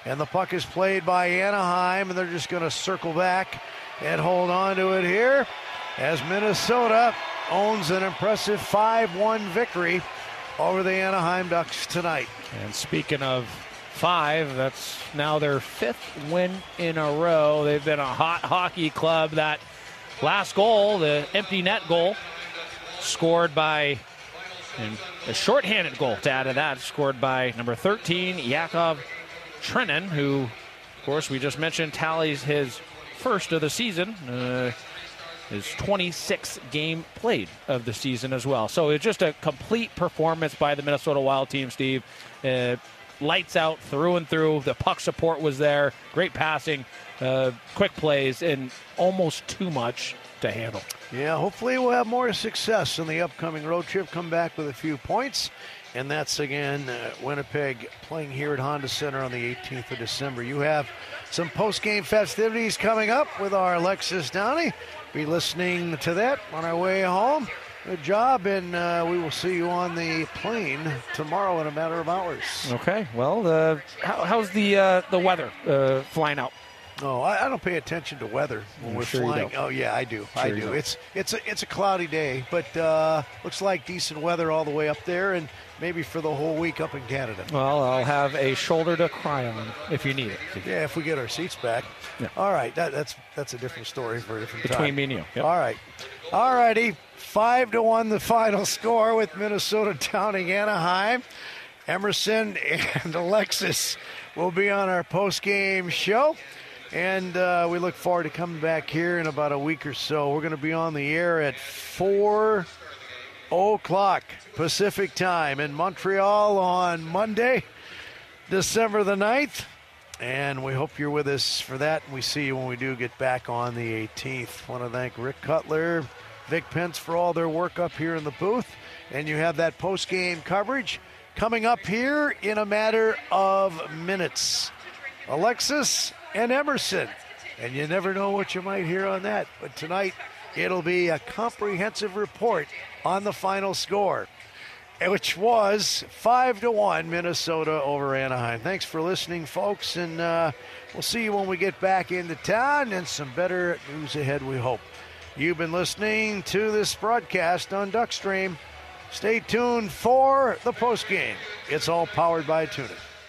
And the puck is played by Anaheim, and they're just going to circle back and hold on to it here as Minnesota owns an impressive 5-1 victory over the Anaheim Ducks tonight. And speaking of 5, that's now their 5th win in a row. They've been a hot hockey club. That last goal, the empty net goal, scored by, and a shorthanded goal to add to that, scored by number 13, Yakov Trenin, who, of course, we just mentioned tallies his first of the season, his 26th game played of the season as well. So it's just a complete performance by the Minnesota Wild team, Steve. Lights out through and through. The puck support was there. Great passing, quick plays, and almost too much to handle. Yeah, hopefully we'll have more success in the upcoming road trip. Come back with a few points. And that's, again, Winnipeg playing here at Honda Center on the 18th of December. You have some post-game festivities coming up with our Alexis Downey. Be listening to that on our way home. Good job, and we will see you on the plane tomorrow in a matter of hours. Okay, well, how's the weather flying out? Oh, I don't pay attention to weather when we're flying. Oh, yeah, I do. I do. It's a cloudy day, but looks like decent weather all the way up there, and maybe for the whole week up in Canada. Well, I'll have a shoulder to cry on if you need it. Yeah, if we get our seats back. Yeah. All right, that's a different story for a different time. Between me and you. Yep. All right. All righty. 5-1 the final score with Minnesota downing Anaheim. Emerson and Alexis will be on our post-game show. And we look forward to coming back here in about a week or so. We're going to be on the air at 4 o'clock Pacific time in Montreal on Monday, December the 9th. And we hope you're with us for that. We see you when we do get back on the 18th. I want to thank Rick Cutler, Vic Pence for all their work up here in the booth. And you have that post-game coverage coming up here in a matter of minutes. Alexis and Emerson. And you never know what you might hear on that. But tonight, it'll be a comprehensive report on the final score, which was 5-1 Minnesota over Anaheim. Thanks for listening, folks. And we'll see you when we get back into town, and some better news ahead, we hope. You've been listening to this broadcast on Duckstream. Stay tuned for the postgame. It's all powered by Tuna.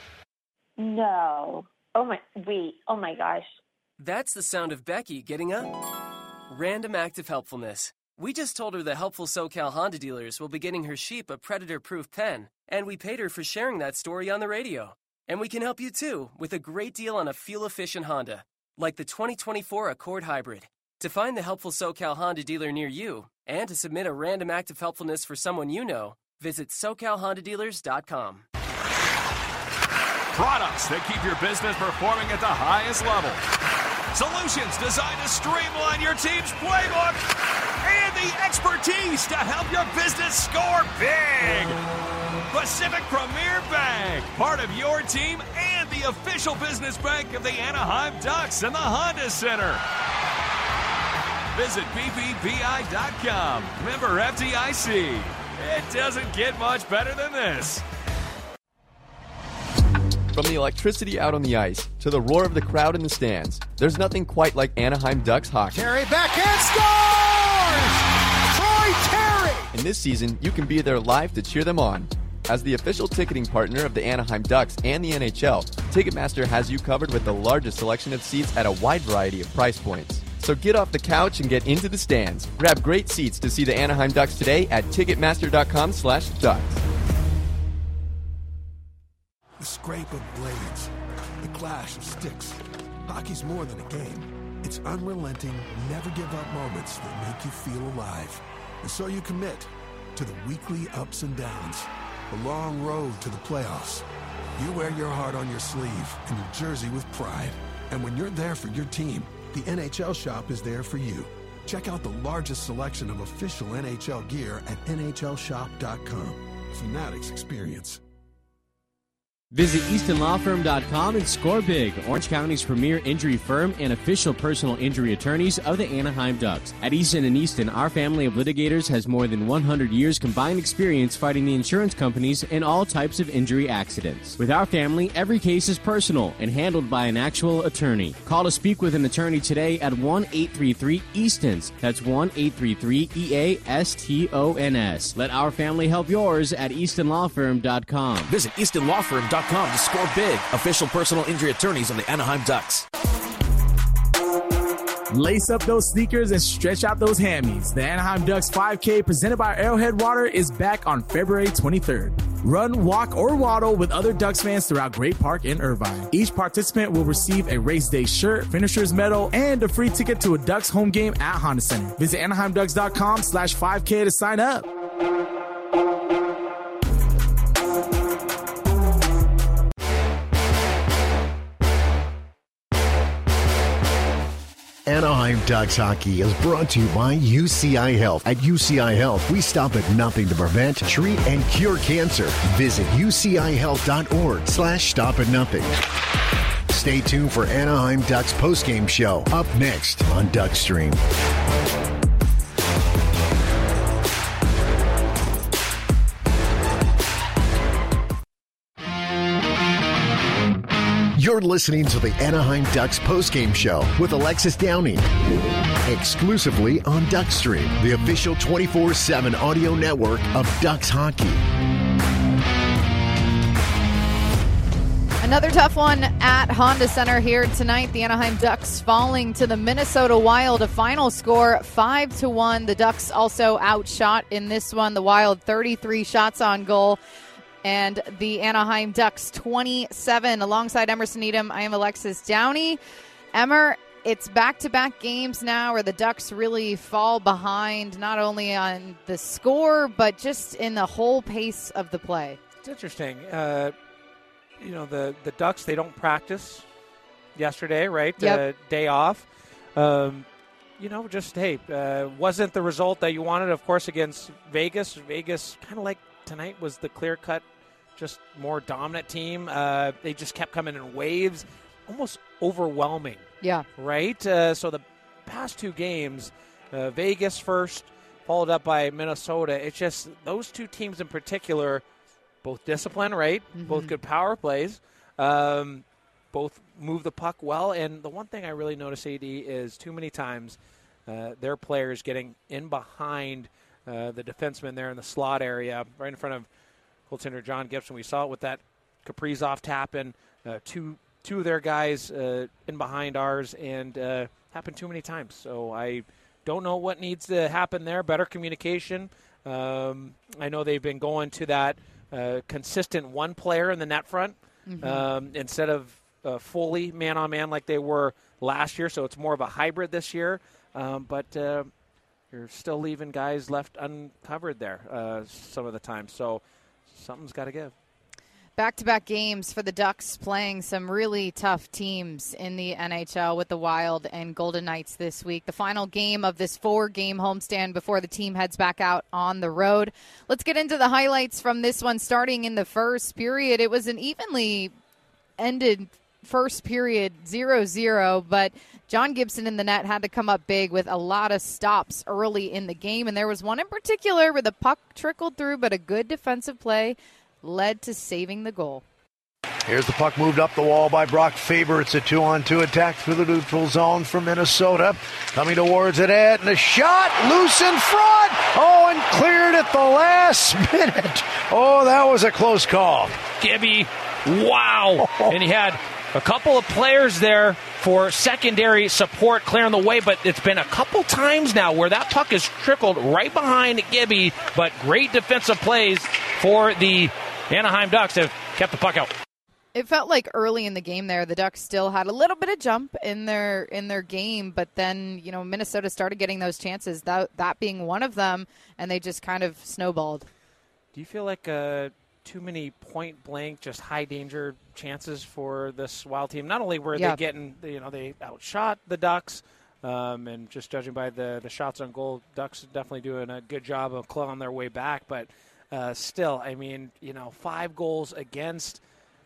No. Oh my gosh. That's the sound of Becky getting up. Random act of helpfulness. We just told her the helpful SoCal Honda dealers will be getting her Sheep a predator-proof pen, and we paid her for sharing that story on the radio. And we can help you too with a great deal on a fuel-efficient Honda, like the 2024 Accord Hybrid. To find the helpful SoCal Honda dealer near you and to submit a random act of helpfulness for someone you know, visit SoCalHondaDealers.com. Products that keep your business performing at the highest level. Solutions designed to streamline your team's playbook. And the expertise to help your business score big. Pacific Premier Bank, part of your team and the official business bank of the Anaheim Ducks and the Honda Center. Visit BBBI.com. Member FDIC. It doesn't get much better than this. From the electricity out on the ice to the roar of the crowd in the stands, there's nothing quite like Anaheim Ducks hockey. Terry backhand scores! Troy Terry! And this season, you can be there live to cheer them on. As the official ticketing partner of the Anaheim Ducks and the NHL, Ticketmaster has you covered with the largest selection of seats at a wide variety of price points. So get off the couch and get into the stands. Grab great seats to see the Anaheim Ducks today at Ticketmaster.com/Ducks. The scrape of blades, the clash of sticks. Hockey's more than a game. It's unrelenting, never-give-up moments that make you feel alive. And so you commit to the weekly ups and downs, the long road to the playoffs. You wear your heart on your sleeve and your jersey with pride. And when you're there for your team, the NHL Shop is there for you. Check out the largest selection of official NHL gear at NHLShop.com. Fanatics experience. Visit EastonLawFirm.com and score big. Orange County's premier injury firm and official personal injury attorneys of the Anaheim Ducks. At Easton & Easton, our family of litigators has more than 100 years combined experience fighting the insurance companies in all types of injury accidents. With our family, every case is personal and handled by an actual attorney. Call to speak with an attorney today at 1-833-EASTONS. That's 1-833-EASTONS. Let our family help yours at EastonLawFirm.com. Visit EastonLawFirm.com to score big. Official personal injury attorneys of the Anaheim Ducks. Lace up those sneakers and stretch out those hammies. The Anaheim Ducks 5K presented by Arrowhead Water is back on February 23rd. Run, walk, or waddle with other Ducks fans throughout Great Park in Irvine. Each participant will receive a race day shirt, finisher's medal, and a free ticket to a Ducks home game at Honda Center. Visit AnaheimDucks.com/5K to sign up. Anaheim Ducks hockey is brought to you by UCI Health. At UCI Health, we stop at nothing to prevent, treat, and cure cancer. Visit UCIHealth.org/stop-at-nothing. Stay tuned for Anaheim Ducks postgame show up next on Duckstream. You're listening to the Anaheim Ducks postgame show with Alexis Downing, exclusively on Duckstream, the official 24/7 audio network of Ducks hockey. Another tough one at Honda Center here tonight. The Anaheim Ducks falling to the Minnesota Wild. A final score 5-1. The Ducks also outshot in this one. The Wild 33 shots on goal. And the Anaheim Ducks 27. Alongside Emerson Needham, I am Alexis Downey. Emmer, it's back-to-back games now where the Ducks really fall behind, not only on the score, but just in the whole pace of the play. It's interesting. The Ducks, they don't practice yesterday, right? Yep. Day off. Wasn't the result that you wanted, of course, against Vegas. Vegas, kind of like tonight, was the clear-cut, just more dominant team. They just kept coming in waves, almost overwhelming. Yeah. Right? So the past two games, Vegas first, followed up by Minnesota. It's just those two teams in particular, both disciplined, right? Mm-hmm. Both good power plays. Both move the puck well. And the one thing I really notice, AD, is too many times their players getting in behind the defenseman there in the slot area, right in front of goaltender John Gibson. We saw it with that Kaprizov tap in, two of their guys in behind ours, and happened too many times. So I don't know what needs to happen there. Better communication. I know they've been going to that consistent one player in the net front instead of fully man-on-man like they were last year. So it's more of a hybrid this year. But you're still leaving guys left uncovered there some of the time. So something's got to give. Back-to-back games for the Ducks, playing some really tough teams in the NHL with the Wild and Golden Knights this week. The final game of this 4-game homestand before the team heads back out on the road. Let's get into the highlights from this one. Starting in the first period, it was an evenly ended first period, 0-0, but John Gibson in the net had to come up big with a lot of stops early in the game, and there was one in particular where the puck trickled through, but a good defensive play led to saving the goal. Here's the puck moved up the wall by Brock Faber. It's a 2-on-2 attack through the neutral zone from Minnesota. Coming towards it, and a shot loose in front. Oh, and cleared at the last minute. Oh, that was a close call. Gibby, wow. And he had a couple of players there for secondary support clearing the way, but it's been a couple times now where that puck has trickled right behind Gibby, but great defensive plays for the Anaheim Ducks have kept the puck out. It felt like early in the game there, the Ducks still had a little bit of jump in their game, but then, Minnesota started getting those chances, that being one of them, and they just kind of snowballed. Do you feel like too many point-blank, just high-danger chances for this Wild team? Not only were they getting, they outshot the Ducks, and just judging by the shots on goal, Ducks definitely doing a good job of clawing their way back, but still, 5 goals against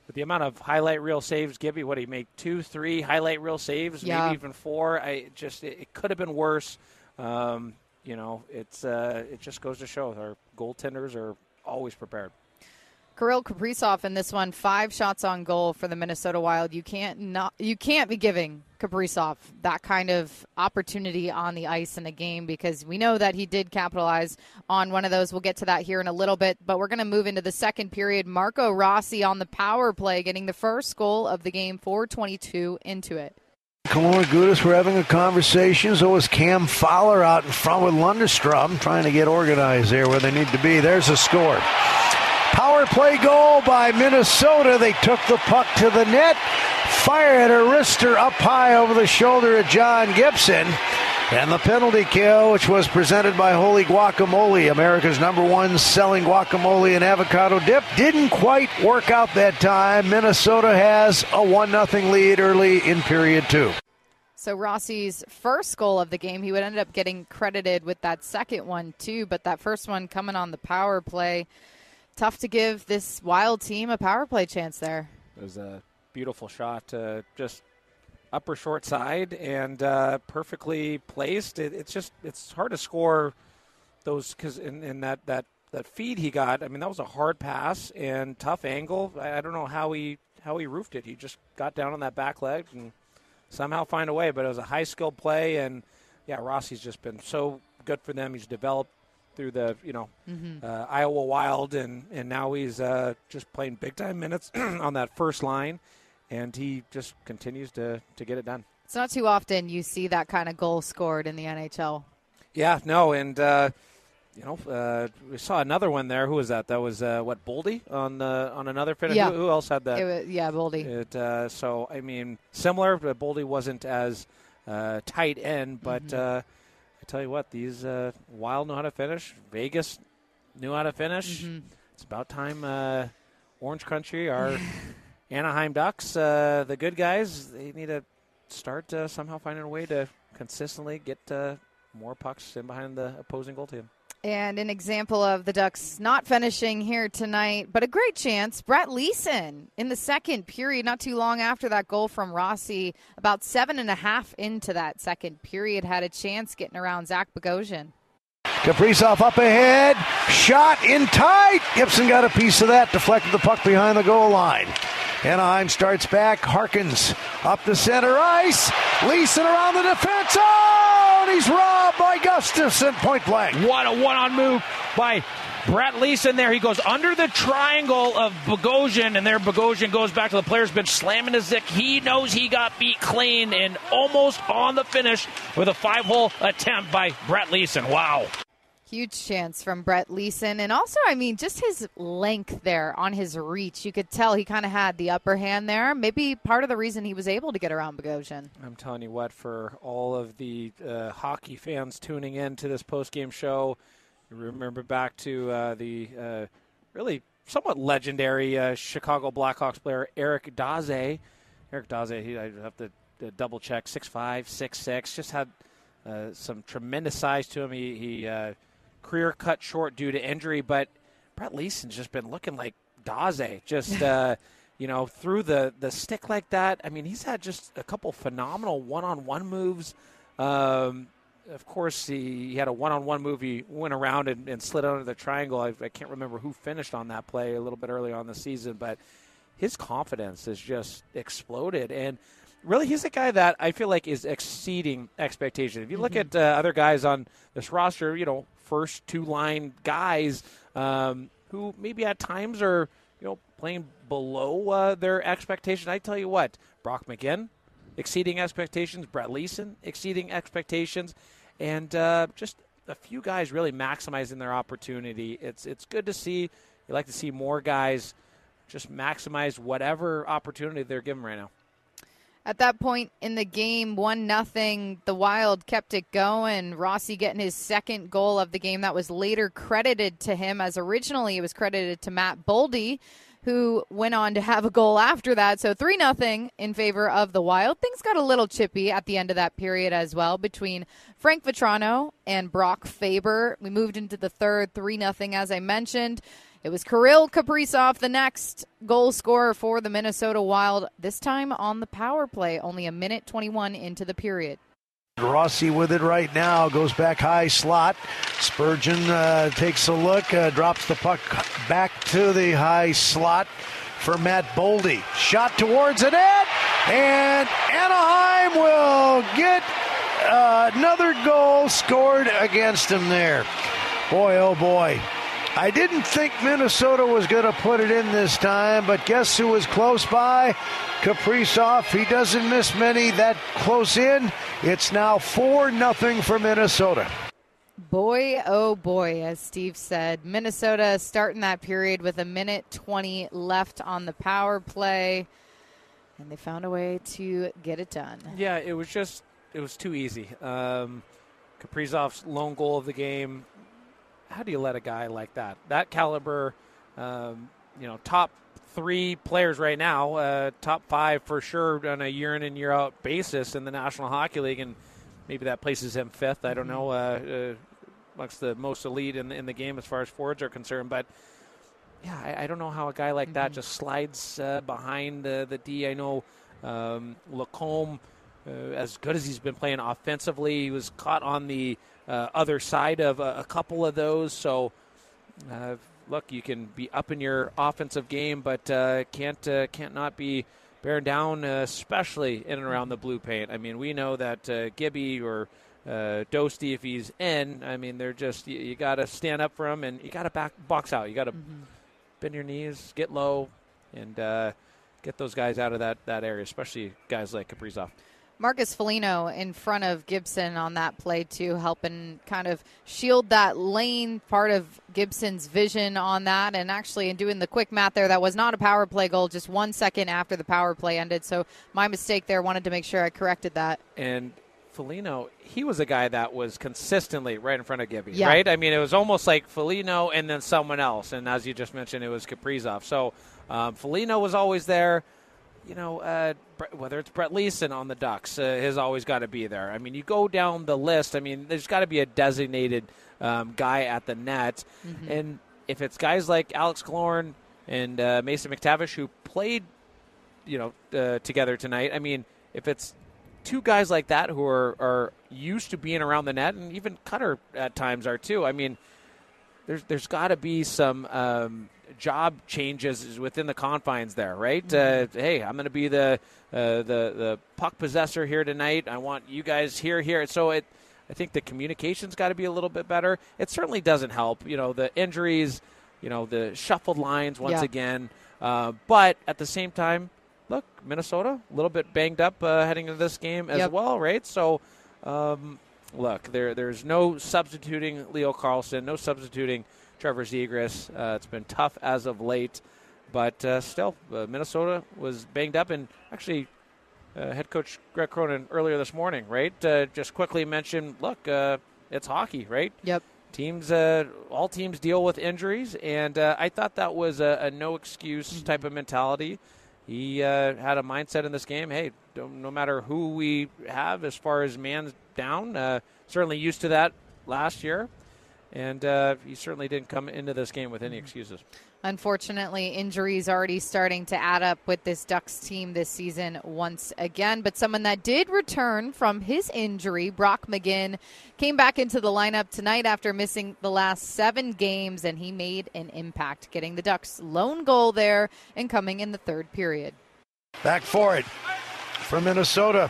with the amount of highlight reel saves, Gibby, what, he made 2, 3 highlight reel saves, Yeah. maybe even 4. It could have been worse. It just goes to show our goaltenders are always prepared. Kirill Kaprizov in this one, 5 shots on goal for the Minnesota Wild. You can't be giving Kaprizov that kind of opportunity on the ice in a game, because we know that he did capitalize on one of those. We'll get to that here in a little bit, but we're going to move into the second period. Marco Rossi on the power play, getting the first goal of the game, 4:22 into it. Kelowna Gudis were having a conversation. So was Cam Fowler out in front with Lundestrom, trying to get organized there where they need to be. There's a score. Power play goal by Minnesota. They took the puck to the net, fired a wrister up high over the shoulder of John Gibson. And the penalty kill, which was presented by Holy Guacamole, America's #1 selling guacamole and avocado dip, didn't quite work out that time. Minnesota has a 1-0 lead early in period 2. So Rossi's first goal of the game, he would end up getting credited with that second one too, but that first one coming on the power play. Tough to give this Wild team a power play chance there. It was a beautiful shot, just upper short side and perfectly placed. It's hard to score those, because in that feed he got, I mean, that was a hard pass and tough angle. I don't know how he roofed it. He just got down on that back leg and somehow find a way. But it was a high skilled play, and yeah, Rossi's just been so good for them. He's developed through the Iowa Wild, and now he's just playing big-time minutes on that first line, and he just continues to get it done. It's not too often you see that kind of goal scored in the NHL. Yeah, no, and we saw another one there. Who was that? That was Boldy on another finish. Yeah. Who else had that? Boldy. So I mean, similar, but Boldy wasn't as tight end, but. I tell you what, these Wild know how to finish. Vegas knew how to finish. Mm-hmm. It's about time Orange Country, our Anaheim Ducks, the good guys, they need to start somehow finding a way to consistently get more pucks in behind the opposing goal team. And an example of the Ducks not finishing here tonight, but a great chance. Brett Leeson in the second period, not too long after that goal from Rossi, about 7.5 into that second period, had a chance getting around Zach Bogosian. Kaprizov up ahead, shot in tight. Gibson got a piece of that, deflected the puck behind the goal line. Anaheim starts back. Harkins up the center ice. Leeson around the defense. Oh, and he's robbed by Gustafsson, point blank. What a one-on move by Brett Leeson there. He goes under the triangle of Bogosian, and there Bogosian goes back to the player's bench, slamming his dick. He knows he got beat clean and almost on the finish with a 5-hole attempt by Brett Leeson. Wow. Huge chance from Brett Leeson. And also, I mean, just his length there on his reach. You could tell he kind of had the upper hand there. Maybe part of the reason he was able to get around Bogosian. I'm telling you what, for all of the hockey fans tuning in to this postgame show, you remember back to the really somewhat legendary Chicago Blackhawks player Eric Daze. Eric Daze, I have to double check, 6'5", 6'6", just had some tremendous size to him. He career cut short due to injury, but Brett Leeson's just been looking like Daze, just through the stick like that. I mean, he's had just a couple phenomenal one-on-one moves. Of course, he had a one-on-one move. He went around and slid under the triangle. I can't remember who finished on that play a little bit early on the season, but his confidence has just exploded. And really, he's a guy that I feel like is exceeding expectations. If you look at other guys on this roster, first two-line guys who maybe at times are, playing below their expectation. I tell you what, Brock McGinn, exceeding expectations. Brett Leeson, exceeding expectations. And just a few guys really maximizing their opportunity. It's good to see. You like to see more guys just maximize whatever opportunity they're given right now. At that point in the game, 1-0, the Wild kept it going. Rossi getting his second goal of the game. That was later credited to him, as originally it was credited to Matt Boldy, who went on to have a goal after that. So 3-0 in favor of the Wild. Things got a little chippy at the end of that period as well between Frank Vetrano and Brock Faber. We moved into the third, 3-0, as I mentioned. It was Kirill Kaprizov, the next goal scorer for the Minnesota Wild, this time on the power play, only a minute 21 into the period. Rossi with it right now, goes back high slot. Spurgeon takes a look, drops the puck back to the high slot for Matt Boldy. Shot towards the net, and Anaheim will get another goal scored against him there. Boy, oh boy. I didn't think Minnesota was going to put it in this time, but guess who was close by? Kaprizov. He doesn't miss many that close in. It's now 4-0 for Minnesota. Boy, oh boy, as Steve said, Minnesota starting that period with a minute 20 left on the power play, and they found a way to get it done. Yeah, it was too easy. Kaprizov's lone goal of the game. How do you let a guy like that caliber, top 3 players right now, top 5 for sure on a year in and year out basis in the National Hockey League, and maybe that places him 5th. I don't know, amongst the most elite in the game as far as forwards are concerned. But yeah, I don't know how a guy like that just slides behind the D. I know Lacombe, as good as he's been playing offensively, he was caught on the other side of a couple of those. So, look, you can be up in your offensive game, but can't not be bearing down, especially in and around the blue paint. I mean, we know that Gibby or Dosty, if he's in, I mean, they're just you got to stand up for him, and you got to box out. You got to bend your knees, get low, and get those guys out of that area, especially guys like Kaprizov. Marcus Foligno in front of Gibson on that play, too, helping kind of shield that lane, part of Gibson's vision on that. And actually, in doing the quick math there, that was not a power play goal, just 1 second after the power play ended. So my mistake there, wanted to make sure I corrected that. And Foligno, he was a guy that was consistently right in front of Gibby, right? I mean, it was almost like Foligno and then someone else. And as you just mentioned, it was Kaprizov. So Foligno was always there. You know, whether it's Brett Leeson on the Ducks has always got to be there. I mean, you go down the list. I mean, there's got to be a designated guy at the net. And if it's guys like Alex Killorn and Mason McTavish who played, together tonight, I mean, if it's 2 guys like that who are used to being around the net, and even Cutter at times are too, I mean, there's got to be some job changes within the confines there, right? Hey, I'm going to be the puck possessor here tonight. I want you guys here. So I think the communication's got to be a little bit better. It certainly doesn't help, the injuries, the shuffled lines once again. But at the same time, look, Minnesota a little bit banged up heading into this game as well, right? So, look, there's no substituting Leo Carlsson, no substituting Trevor Zegras. It's been tough as of late, but still, Minnesota was banged up. And actually, head coach Greg Cronin earlier this morning, right, just quickly mentioned, look, it's hockey, right? Yep. Teams, all teams deal with injuries, and I thought that was a no excuse type of mentality. He had a mindset in this game, hey, no matter who we have as far as man down, certainly used to that last year. And he certainly didn't come into this game with any excuses. Unfortunately, injuries already starting to add up with this Ducks team this season once again. But someone that did return from his injury, Brock McGinn, came back into the lineup tonight after missing the last 7 games, and he made an impact, getting the Ducks' lone goal there and coming in the 3rd period. Back for it from Minnesota.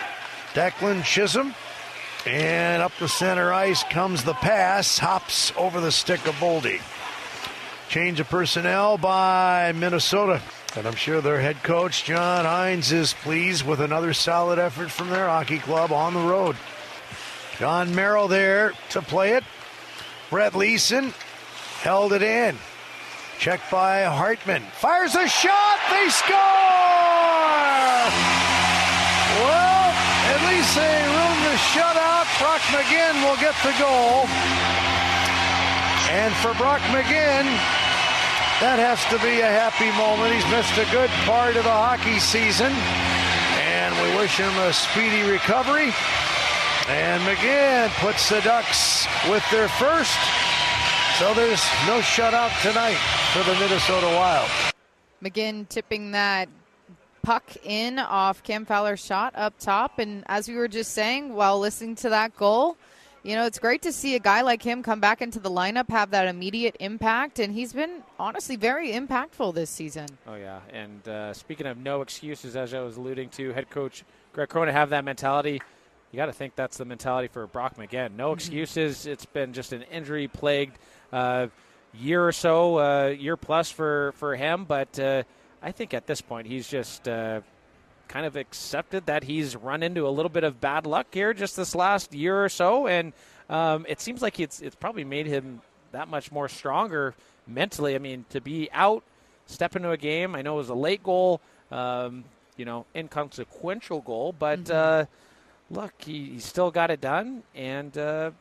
Declan Chisholm. And up the center ice comes the pass, hops over the stick of Boldy. Change of personnel by Minnesota. And I'm sure their head coach, John Hines, is pleased with another solid effort from their hockey club on the road. John Merrill there to play it. Brett Leeson held it in. Checked by Hartman. Fires a shot. They score! Well, at least they ruined the shutout. Brock McGinn will get the goal. And for Brock McGinn, that has to be a happy moment. He's missed a good part of the hockey season. And we wish him a speedy recovery. And McGinn puts the Ducks with their first So there's no shutout tonight for the Minnesota Wild. McGinn tipping that puck in off Cam Fowler's shot up top. And as we were just saying while listening to that goal, you know, it's great to see a guy like him come back into the lineup, have that immediate impact, and he's been honestly very impactful this season. Oh, yeah. And speaking of no excuses, as I was alluding to, head coach Greg Cronin have that mentality. You got to think that's the mentality for Brock McGinn. No excuses. It's been just an injury-plagued year or so, year plus for him. But I think at this point he's just kind of accepted that he's run into a little bit of bad luck here just this last year or so. And it seems like it's probably made him that much more stronger mentally. I mean, to be out, step into a game. I know it was a late goal, inconsequential goal. But, look, he still got it done. And,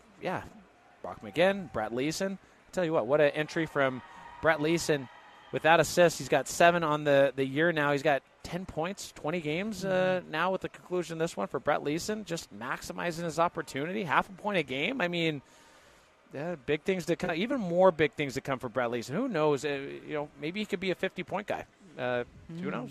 Brock McGinn, Brett Leeson. I'll tell you what an entry from Brett Leeson. With that assist, he's got 7 on the year now. He's got 10 points, 20 games now with the conclusion of this one for Brett Leeson. Just maximizing his opportunity, half a point a game. I mean, big things to come, even more big things to come for Brett Leeson. Who knows? Maybe he could be a 50-point guy. Who knows?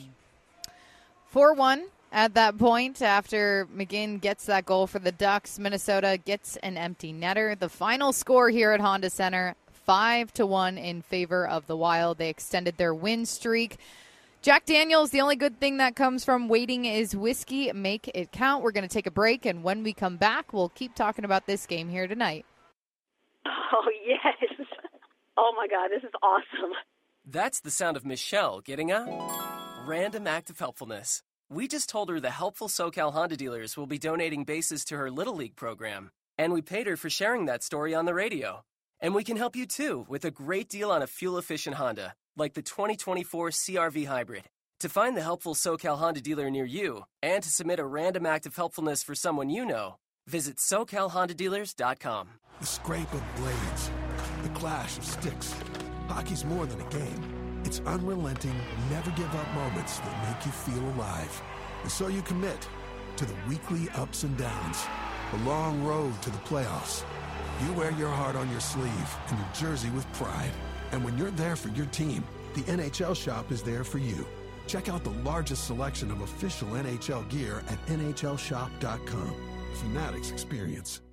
4-1 at that point after McGinn gets that goal for the Ducks. Minnesota gets an empty netter. The final score here at Honda Center, 5-1 in favor of the Wild. They extended their win streak. Jack Daniels, the only good thing that comes from waiting is whiskey. Make it count. We're going to take a break, and when we come back, we'll keep talking about this game here tonight. Oh, yes. Oh, my God, this is awesome. That's the sound of Michelle getting a random act of helpfulness. We just told her the helpful SoCal Honda dealers will be donating bases to her Little League program, and we paid her for sharing that story on the radio. And we can help you, too, with a great deal on a fuel-efficient Honda, like the 2024 CR-V Hybrid. To find the helpful SoCal Honda dealer near you and to submit a random act of helpfulness for someone you know, visit SoCalHondaDealers.com. The scrape of blades, the clash of sticks. Hockey's more than a game. It's unrelenting, never-give-up moments that make you feel alive. And so you commit to the weekly ups and downs, the long road to the playoffs. You wear your heart on your sleeve and your jersey with pride. And when you're there for your team, the NHL Shop is there for you. Check out the largest selection of official NHL gear at NHLShop.com. Fanatics experience.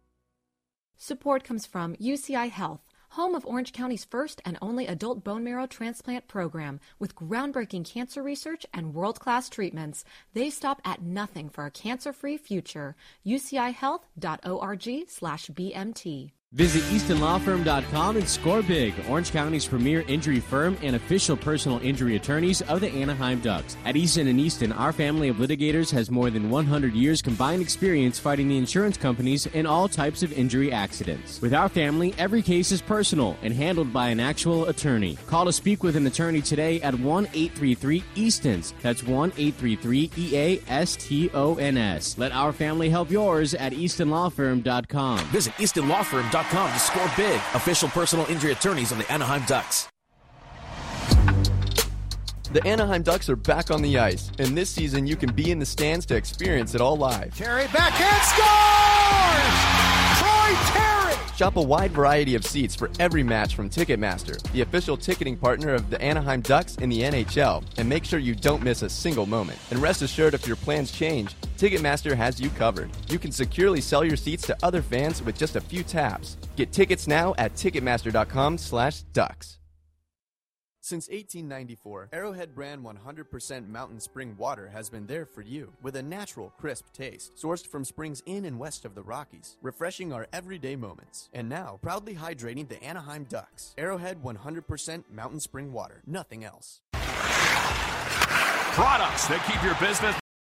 Support comes from UCI Health, home of Orange County's first and only adult bone marrow transplant program with groundbreaking cancer research and world-class treatments. They stop at nothing for a cancer-free future. UCIHealth.org/BMT. Visit EastonLawFirm.com and score big. Orange County's premier injury firm and official personal injury attorneys of the Anaheim Ducks. At Easton & Easton, our family of litigators has more than 100 years combined experience fighting the insurance companies in all types of injury accidents. With our family, every case is personal and handled by an actual attorney. Call to speak with an attorney today at 1-833-EASTONS. That's 1-833-EASTONS. Let our family help yours at EastonLawFirm.com. Visit EastonLawFirm.com to score big. Official personal injury attorneys of the Anaheim Ducks. The Anaheim Ducks are back on the ice, and this season you can be in the stands to experience it all live. Terry backhand scores! Troy Terry! Shop a wide variety of seats for every match from Ticketmaster, the official ticketing partner of the Anaheim Ducks in the NHL, and make sure you don't miss a single moment. And rest assured, if your plans change, Ticketmaster has you covered. You can securely sell your seats to other fans with just a few taps. Get tickets now at Ticketmaster.com/Ducks. Since 1894, Arrowhead brand 100% Mountain Spring water has been there for you with a natural, crisp taste, sourced from springs in and west of the Rockies, refreshing our everyday moments. And now, proudly hydrating the Anaheim Ducks. Arrowhead 100% Mountain Spring water, nothing else. Products that keep your business.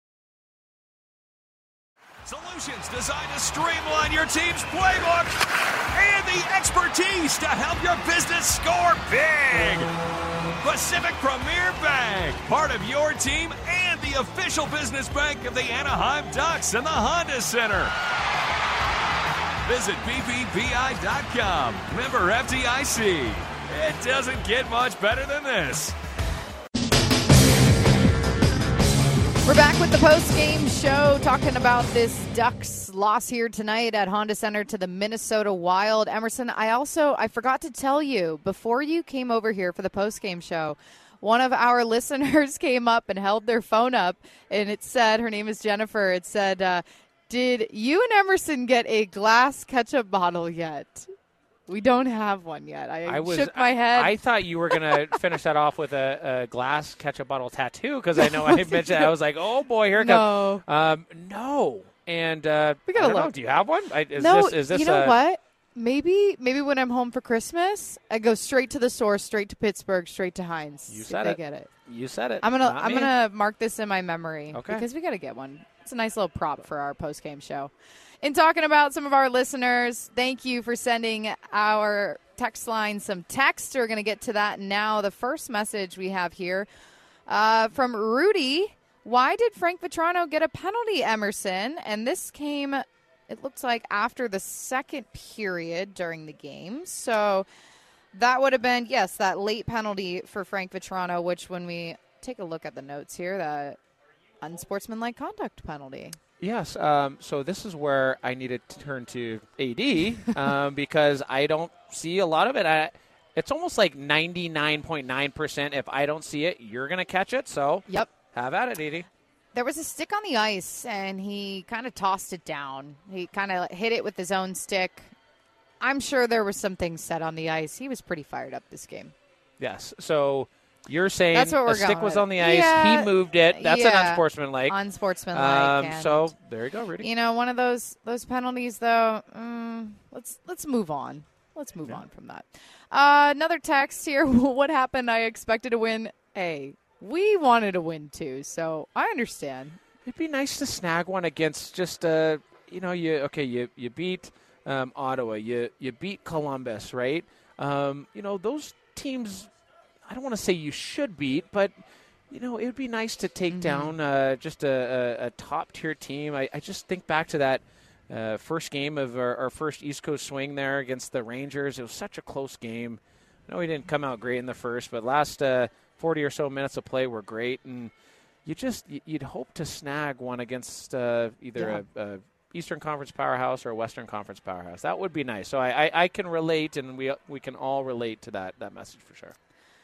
Solutions designed to streamline your team's playbook and the expertise to help your business score big. Pacific Premier Bank, part of your team and the official business bank of the Anaheim Ducks and the Honda Center. Visit BBVI.com. Member FDIC. It doesn't get much better than this. We're back with the post-game show talking about this Ducks loss here tonight at Honda Center to the Minnesota Wild. Emerson, I forgot to tell you, before you came over here for the post-game show, one of our listeners came up and held their phone up, and it said, her name is Jennifer, it said, did you and Emerson get a glass ketchup bottle yet? We don't have one yet. I shook my head. I thought you were going to finish that off with a glass ketchup bottle tattoo because I know I mentioned I was like, oh, boy, here it comes. No. And we gotta look. Do you have one? Is this you know what? Maybe when I'm home for Christmas, I go straight to the source, straight to Pittsburgh, straight to Heinz. You said it. Get it. You said it. I'm gonna mark this in my memory. Okay. Because we got to get one. It's a nice little prop for our post-game show. In talking about some of our listeners, thank you for sending our text line some text. We're going to get to that now. The first message we have here from Rudy. Why did Frank Vetrano get a penalty, Emerson? And this came, it looks like, after the second period during the game. So that would have been, yes, that late penalty for Frank Vetrano, which when we take a look at the notes here, that unsportsmanlike conduct penalty. Yes. So this is where I needed to turn to AD because I don't see a lot of it. It's almost like 99.9%. If I don't see it, you're going to catch it. So yep. Have at it, AD. There was a stick on the ice, and he kind of tossed it down. He kind of hit it with his own stick. I'm sure there was some things said on the ice. He was pretty fired up this game. Yes. So you're saying that's what we're a stick going was with. on the ice. Yeah, he moved it. That's an unsportsmanlike. Unsportsmanlike. So there you go, Rudy. You know, one of those penalties, though. Let's move on. Let's move on from that. Another text here. What happened? I expected to win. Hey, we wanted to win too, so I understand. It'd be nice to snag one against just you beat Ottawa, you beat Columbus, right? Those teams. I don't want to say you should beat, but it would be nice to take down just a top tier team. I just think back to that first game of our first East Coast swing there against the Rangers. It was such a close game. I know we didn't come out great in the first, but last 40 or so minutes of play were great, and you'd hope to snag one against either a Eastern Conference powerhouse or a Western Conference powerhouse. That would be nice. So I can relate, and we can all relate to that message for sure.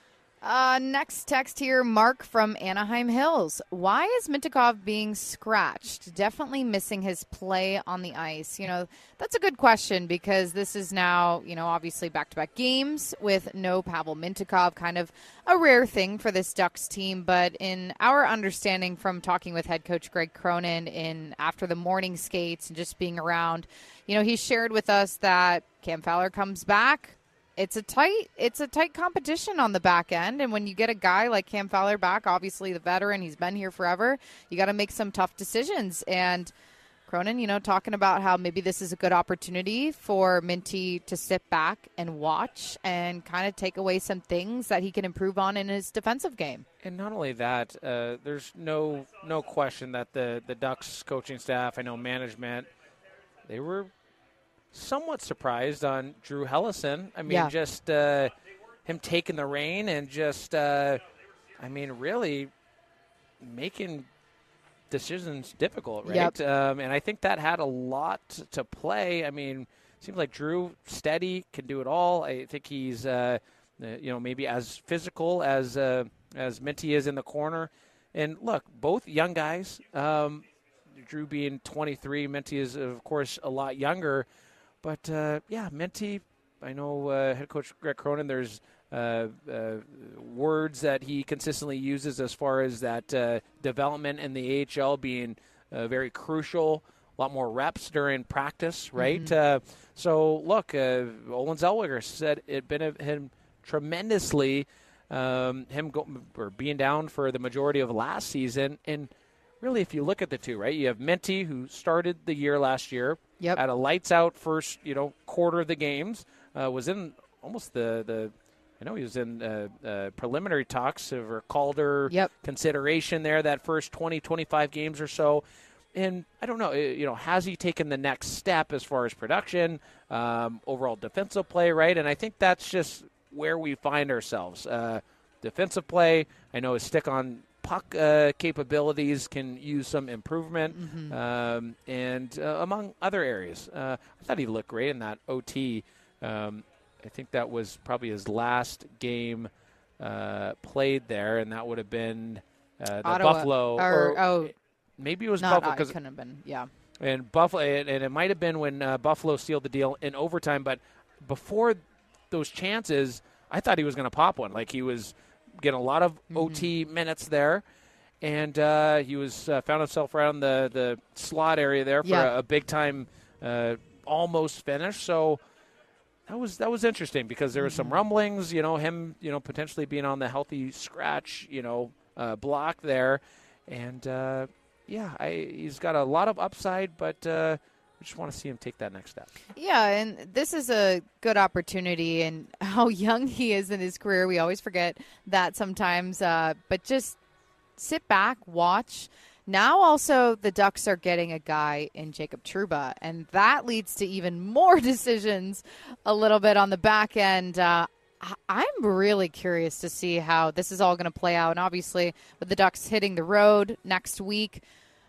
Next text here, Mark from Anaheim Hills. Why is Mintyukov being scratched? Definitely missing his play on the ice. That's a good question because this is now, obviously back-to-back games with no Pavel Mintyukov, kind of a rare thing for this Ducks team. But in our understanding from talking with head coach Greg Cronin after the morning skates and just being around, he shared with us that Cam Fowler comes back. It's a tight competition on the back end, and when you get a guy like Cam Fowler back, obviously the veteran, he's been here forever, you got to make some tough decisions. And Cronin, talking about how maybe this is a good opportunity for Minty to sit back and watch and kind of take away some things that he can improve on in his defensive game. And not only that, there's no question that the Ducks coaching staff, I know management, they were somewhat surprised on Drew Hellison. I mean, just him taking the reign and just, really making decisions difficult, right? Yep. And I think that had a lot to play. I mean, it seems like Drew, steady, can do it all. I think he's, maybe as physical as Minty is in the corner. And look, both young guys, Drew being 23, Minty is, of course, a lot younger. But, Minty, I know head coach Greg Cronin, there's words that he consistently uses as far as that development in the AHL being very crucial, a lot more reps during practice, right? Mm-hmm. So, look, Olin Zellweger said it benefited him tremendously, being down for the majority of last season. And really, if you look at the two, right, you have Minty, who started the year last year, had a lights-out first, quarter of the games, was in almost he was in preliminary talks for Calder consideration there, that first 20, 25 games or so. And I don't know, has he taken the next step as far as production, overall defensive play, right? And I think that's just where we find ourselves. Defensive play, I know his stick on puck capabilities can use some improvement, and among other areas. I thought he looked great in that OT. I think that was probably his last game played there, and that would have been the Ottawa, Buffalo. Maybe it was Buffalo. It couldn't have been, yeah. And Buffalo, and it might have been when Buffalo sealed the deal in overtime. But before those chances, I thought he was going to pop one. Like, he was getting a lot of OT minutes there, and he was found himself around the slot area there for a big time almost finish. So that was interesting because there was some rumblings, him, potentially being on the healthy scratch, block there, and. He's got a lot of upside, but I just want to see him take that next step. Yeah, and this is a good opportunity, and how young he is in his career. We always forget that sometimes, but just sit back, watch. Now also the Ducks are getting a guy in Jacob Trouba, and that leads to even more decisions a little bit on the back end. I'm really curious to see how this is all going to play out. And obviously, with the Ducks hitting the road next week,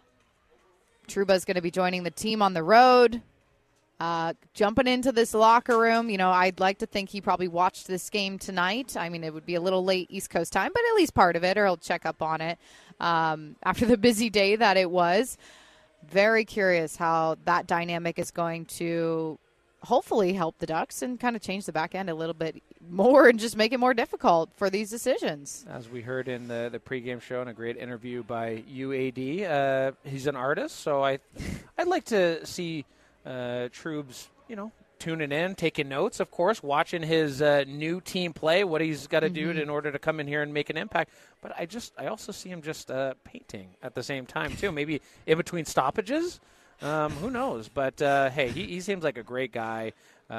Trouba is going to be joining the team on the road, jumping into this locker room. I'd like to think he probably watched this game tonight. I mean, it would be a little late East Coast time, but at least part of it, or he'll check up on it after the busy day that it was. Very curious how that dynamic is going to hopefully help the Ducks and kind of change the back end a little bit more and just make it more difficult for these decisions. As we heard in the pregame show and a great interview by UAD, he's an artist, so I'd like to see Troubs, tuning in, taking notes, of course, watching his new team play, what he's got to do in order to come in here and make an impact. But I also see him just painting at the same time, too, maybe in between stoppages. Who knows? But, hey, he seems like a great guy.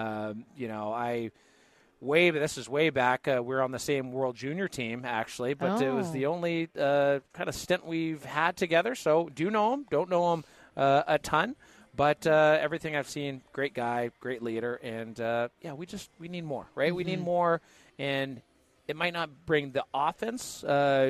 This is way back. We're on the same World Junior team, actually, but it was the only kind of stint we've had together. So do know him. Don't know him a ton. But everything I've seen, great guy, great leader. And, we need more, right? We need more. And it might not bring the offense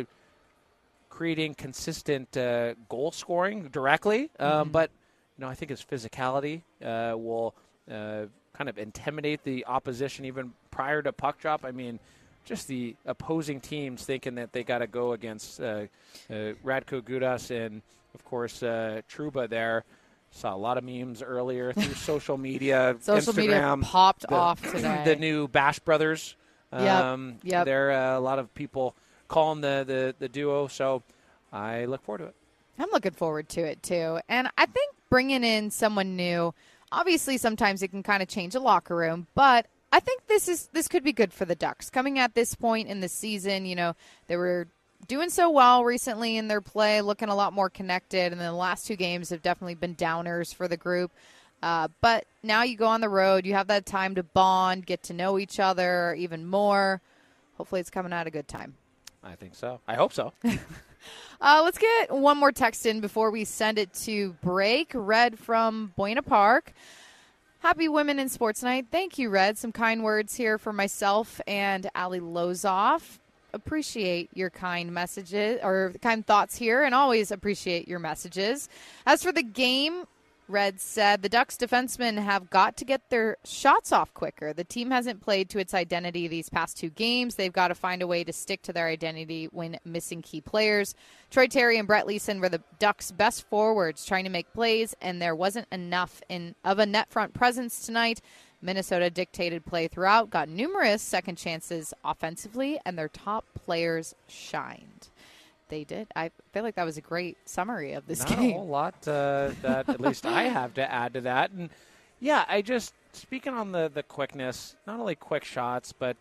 creating consistent goal scoring directly, but I think his physicality will kind of intimidate the opposition even prior to puck drop. I mean, just the opposing teams thinking that they got to go against Radko Gudas and, of course, Trouba there. Saw a lot of memes earlier through social media. Social Instagram, media popped off today. The new Bash Brothers. Yep. There are a lot of people calling the duo, so I look forward to it. I'm looking forward to it, too. And I think bringing in someone new, obviously sometimes it can kind of change a locker room, but I think this could be good for the Ducks. Coming at this point in the season, they were doing so well recently in their play, looking a lot more connected, and then the last two games have definitely been downers for the group. But now you go on the road, you have that time to bond, get to know each other even more. Hopefully it's coming at a good time. I think so. I hope so. Let's get one more text in before we send it to break. Red from Buena Park. Happy Women in Sports Night. Thank you, Red. Some kind words here for myself and Ali Lozoff. Appreciate your kind messages or kind thoughts here, and always appreciate your messages. As for the game, Red said the Ducks defensemen have got to get their shots off quicker. The team hasn't played to its identity these past two games. They've got to find a way to stick to their identity when missing key players. Troy Terry and Brett Leeson were the Ducks' best forwards trying to make plays, and there wasn't enough of a net front presence tonight. Minnesota dictated play throughout, got numerous second chances offensively, and their top players shined. They did. I feel like that was a great summary of this game. Not a whole lot that at least I have to add to that. And, yeah, speaking on the quickness, not only quick shots, but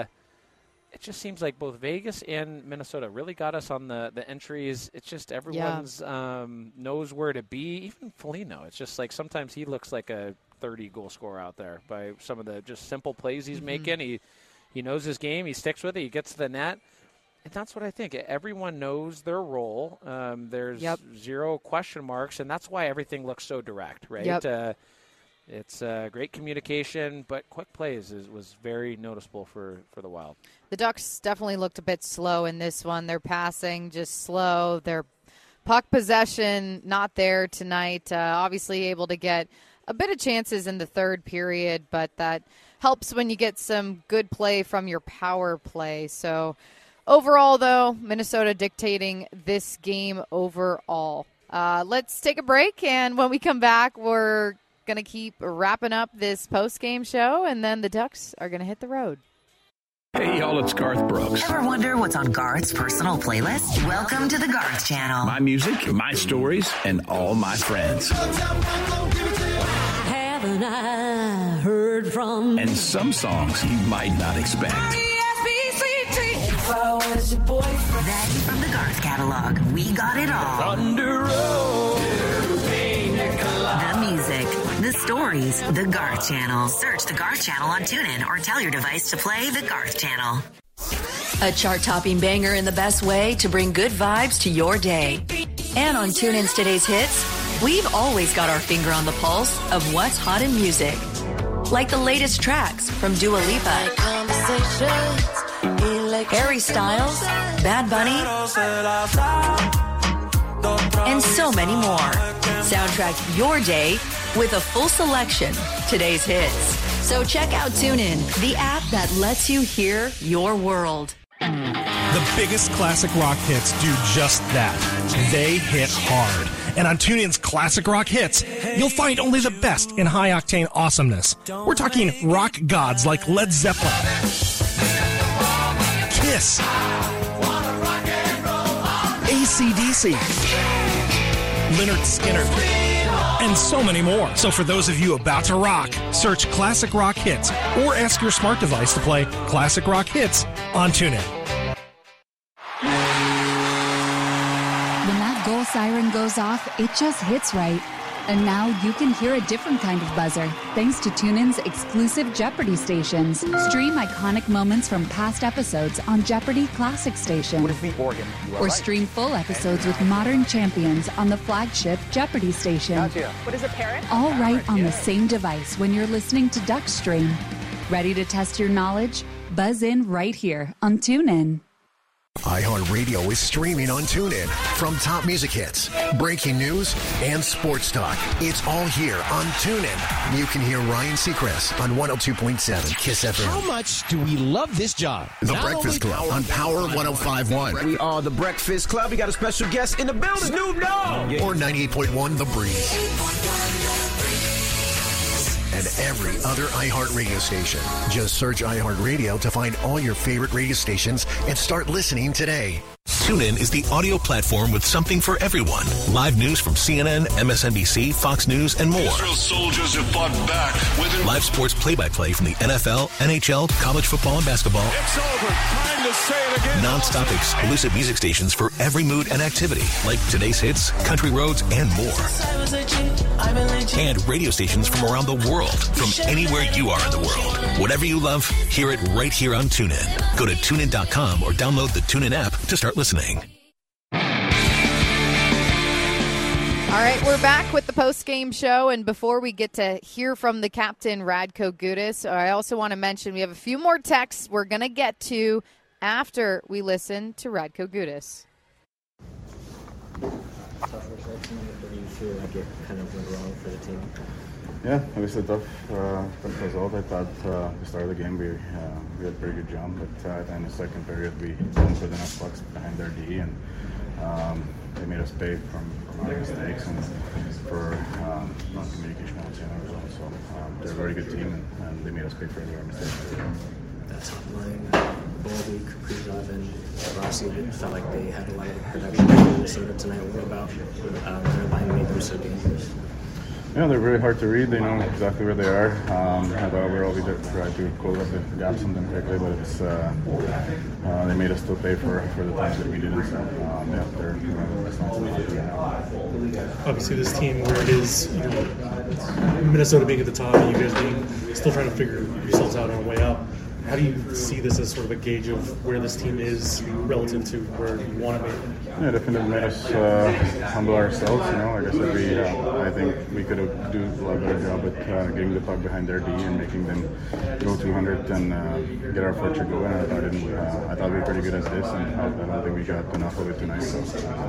it just seems like both Vegas and Minnesota really got us on the entries. It's just everyone's knows where to be. Even Foligno, it's just like sometimes he looks like a 30-goal scorer out there by some of the just simple plays he's making. He knows his game. He sticks with it. He gets to the net. And that's what I think. Everyone knows their role. There's zero question marks, and that's why everything looks so direct, right? It's great communication, but quick plays was very noticeable for the Wild. The Ducks definitely looked a bit slow in this one. Their passing just slow. Their puck possession not there tonight. Obviously able to get a bit of chances in the third period, but that helps when you get some good play from your power play. So overall, though, Minnesota dictating this game overall. Let's take a break, and when we come back, we're going to keep wrapping up this post-game show, and then the Ducks are going to hit the road. Hey, y'all, it's Garth Brooks. Ever wonder what's on Garth's personal playlist? Welcome to the Garth Channel. My music, my stories, and all my friends. Haven't I heard from? And some songs you might not expect. If I was your boyfriend. Then from the Garth catalog, we got it all. Thunder Road. The music, the stories, the Garth Channel. Search the Garth Channel on TuneIn or tell your device to play the Garth Channel. A chart-topping banger in the best way to bring good vibes to your day. And on TuneIn's Today's Hits, we've always got our finger on the pulse of what's hot in music. Like the latest tracks from Dua Lipa, Harry Styles, Bad Bunny, and so many more. Soundtrack your day with a full selection, Today's Hits. So check out TuneIn, the app that lets you hear your world. The biggest classic rock hits do just that. They hit hard. And on TuneIn's Classic Rock Hits, you'll find only the best in high-octane awesomeness. We're talking rock gods like Led Zeppelin, Kiss, AC/DC, Lynyrd Skynyrd, and so many more. So for those of you about to rock, search Classic Rock Hits or ask your smart device to play Classic Rock Hits on TuneIn. When that goal siren goes off, it just hits right. And now you can hear a different kind of buzzer thanks to TuneIn's exclusive Jeopardy stations. Stream iconic moments from past episodes on Jeopardy Classic Station. What if the organ? Or stream full episodes with modern champions on the flagship Jeopardy station. Gotcha. What is a parrot? All right on the same device when you're listening to Duckstream. Ready to test your knowledge? Buzz in right here on TuneIn. iHeartRadio is streaming on TuneIn. From top music hits, breaking news, and sports talk. It's all here on TuneIn. You can hear Ryan Seacrest on 102.7 KISS FM. How much do we love this job? The Breakfast Club on Power 105.1. We are the Breakfast Club. We got a special guest in the building. Snoop Dogg. Or 98.1 The Breeze. And every other iHeartRadio station. Just search iHeartRadio to find all your favorite radio stations and start listening today. TuneIn is the audio platform with something for everyone. Live news from CNN, MSNBC, Fox News, and more. Israel's soldiers have fought back with live sports play-by-play from the NFL, NHL, college football, and basketball. It's over. Time to say it again. Non-stop exclusive music stations for every mood and activity, like Today's Hits, Country Roads, and more. And radio stations from around the world, from anywhere you are in the world. Whatever you love, hear it right here on TuneIn. Go to TuneIn.com or download the TuneIn app to start listening. All right, we're back with the post-game show, and before we get to hear from the captain, Radko Gudas, I also want to mention we have a few more texts we're going to get to after we listen to Radko Gudas. What do you feel like it kind of went wrong for the team? Yeah, obviously tough result. I thought the start of the game we had a pretty good jump, but at the end of the second period we didn't put enough pucks behind their D, and they made us pay from our mistakes and for non-communication on the result. So they're a very good team, and they made us pay for their mistakes. That top line, Boldy, Kaprizov, and Rossi, felt like they had a lot of production in Minnesota tonight. What about their line made them so dangerous? Yeah, they're very hard to read. They know exactly where they are. Overall, we did try to close up the gaps on them quickly, but it's they made us still pay for the times that we didn't. So, they're the best ones right now. Obviously, this team, where it is, Minnesota being at the top and you guys being still trying to figure yourselves out on the way up. How do you see this as sort of a gauge of where this team is relative to where you want to be? Yeah, definitely made us humble ourselves. Like I said, I think we could have do a lot better job at getting the puck behind their D and making them go 200 and get our fortune going. I thought we were pretty good at this, and I don't think we got enough of it tonight. So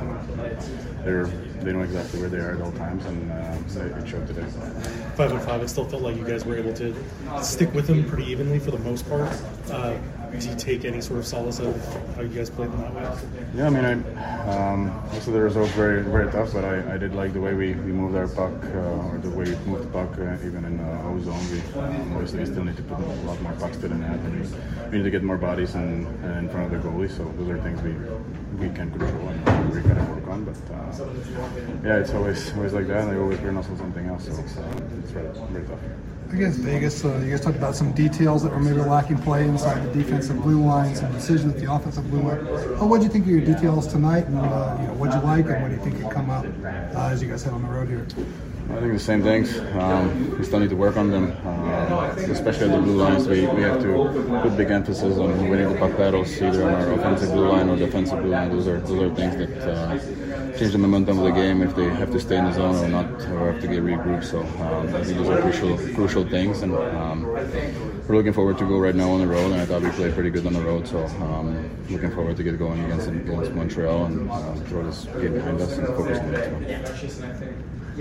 they know exactly where they are at all times, and it showed today. 5-on-5, it still felt like you guys were able to stick with them pretty evenly for the most part. Do you take any sort of solace out of how you guys played them that way? Yeah, I mean, also the results very, very tough, but I did like the way we moved our puck, or the way we moved the puck, even in O zone. We obviously still need to put a lot more pucks to the net, and we need to get more bodies in front of the goalie. So those are things we can control and we gotta work on. But yeah, it's always like that, and they always bring us something else. So it's very tough. Against Vegas, you guys talked about some details that were maybe lacking play inside the defensive blue line, some decisions at the offensive blue line. What did you think of your details tonight, and what did you like, and what do you think could come up as you guys head on the road here? I think the same things. We still need to work on them, especially at the blue lines. We have to put big emphasis on winning the puck battles, either on our offensive blue line or defensive blue line. Those are things that change the momentum of the game if they have to stay in the zone or not, or have to get regrouped. So I think those are crucial things, and we're looking forward to go right now on the road. And I thought we played pretty good on the road, so looking forward to get going against Montreal and throw this game behind us and focus on it.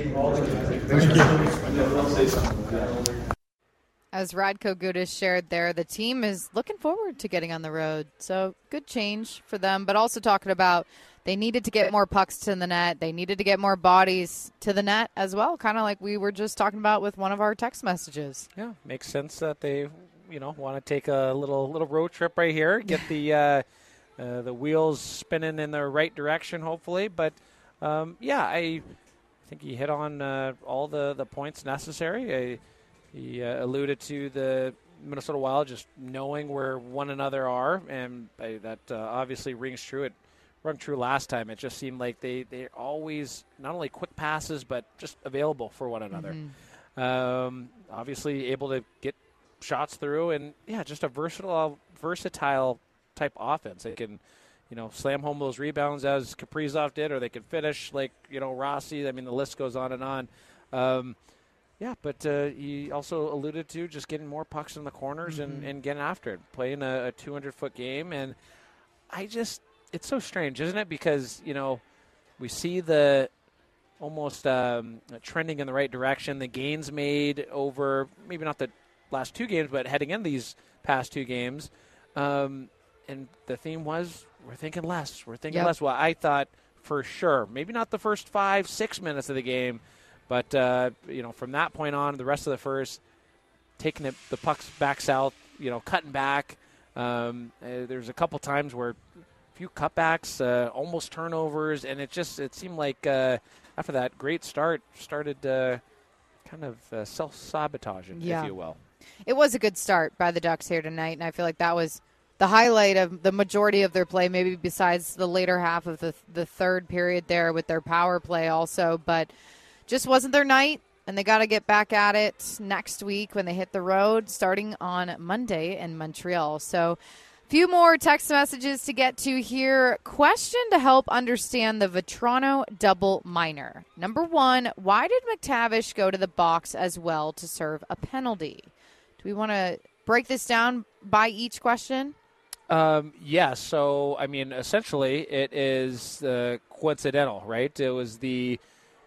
As Radko Gudas shared there, the team is looking forward to getting on the road. So good change for them, but also talking about they needed to get more pucks to the net. They needed to get more bodies to the net as well, kind of like we were just talking about with one of our text messages. Yeah, makes sense that they, want to take a little road trip right here, get the wheels spinning in the right direction, hopefully. But I think he hit on all the points necessary. He alluded to the Minnesota Wild just knowing where one another are, and that obviously rings true. It rung true last time. It just seemed like they're always not only quick passes, but just available for one another. Mm-hmm. Obviously able to get shots through, and just a versatile type offense. They can slam home those rebounds as Kaprizov did, or they can finish like, Rossi. I mean, the list goes on and on. But he also alluded to just getting more pucks in the corners and getting after it, playing a 200-foot game. And it's so strange, isn't it? Because, we see the almost trending in the right direction, the gains made over maybe not the last two games, but heading in these past two games. And the theme was, we're thinking less. Less. Well, I thought for sure, maybe not the first 5-6 minutes of the game, but, from that point on, the rest of the first, taking the pucks back south, cutting back. There's a couple times where a few cutbacks, almost turnovers, and it seemed like after that great start, started kind of self-sabotaging, if you will. It was a good start by the Ducks here tonight, and I feel like that was the highlight of the majority of their play, maybe besides the later half of the third period there with their power play also. But just wasn't their night, and they got to get back at it next week when they hit the road starting on Monday in Montreal. So a few more text messages to get to here. Question to help understand the Vatrano double minor. Number one, why did McTavish go to the box as well to serve a penalty? Do we want to break this down by each question? Yes. So, essentially it is coincidental, right? It was the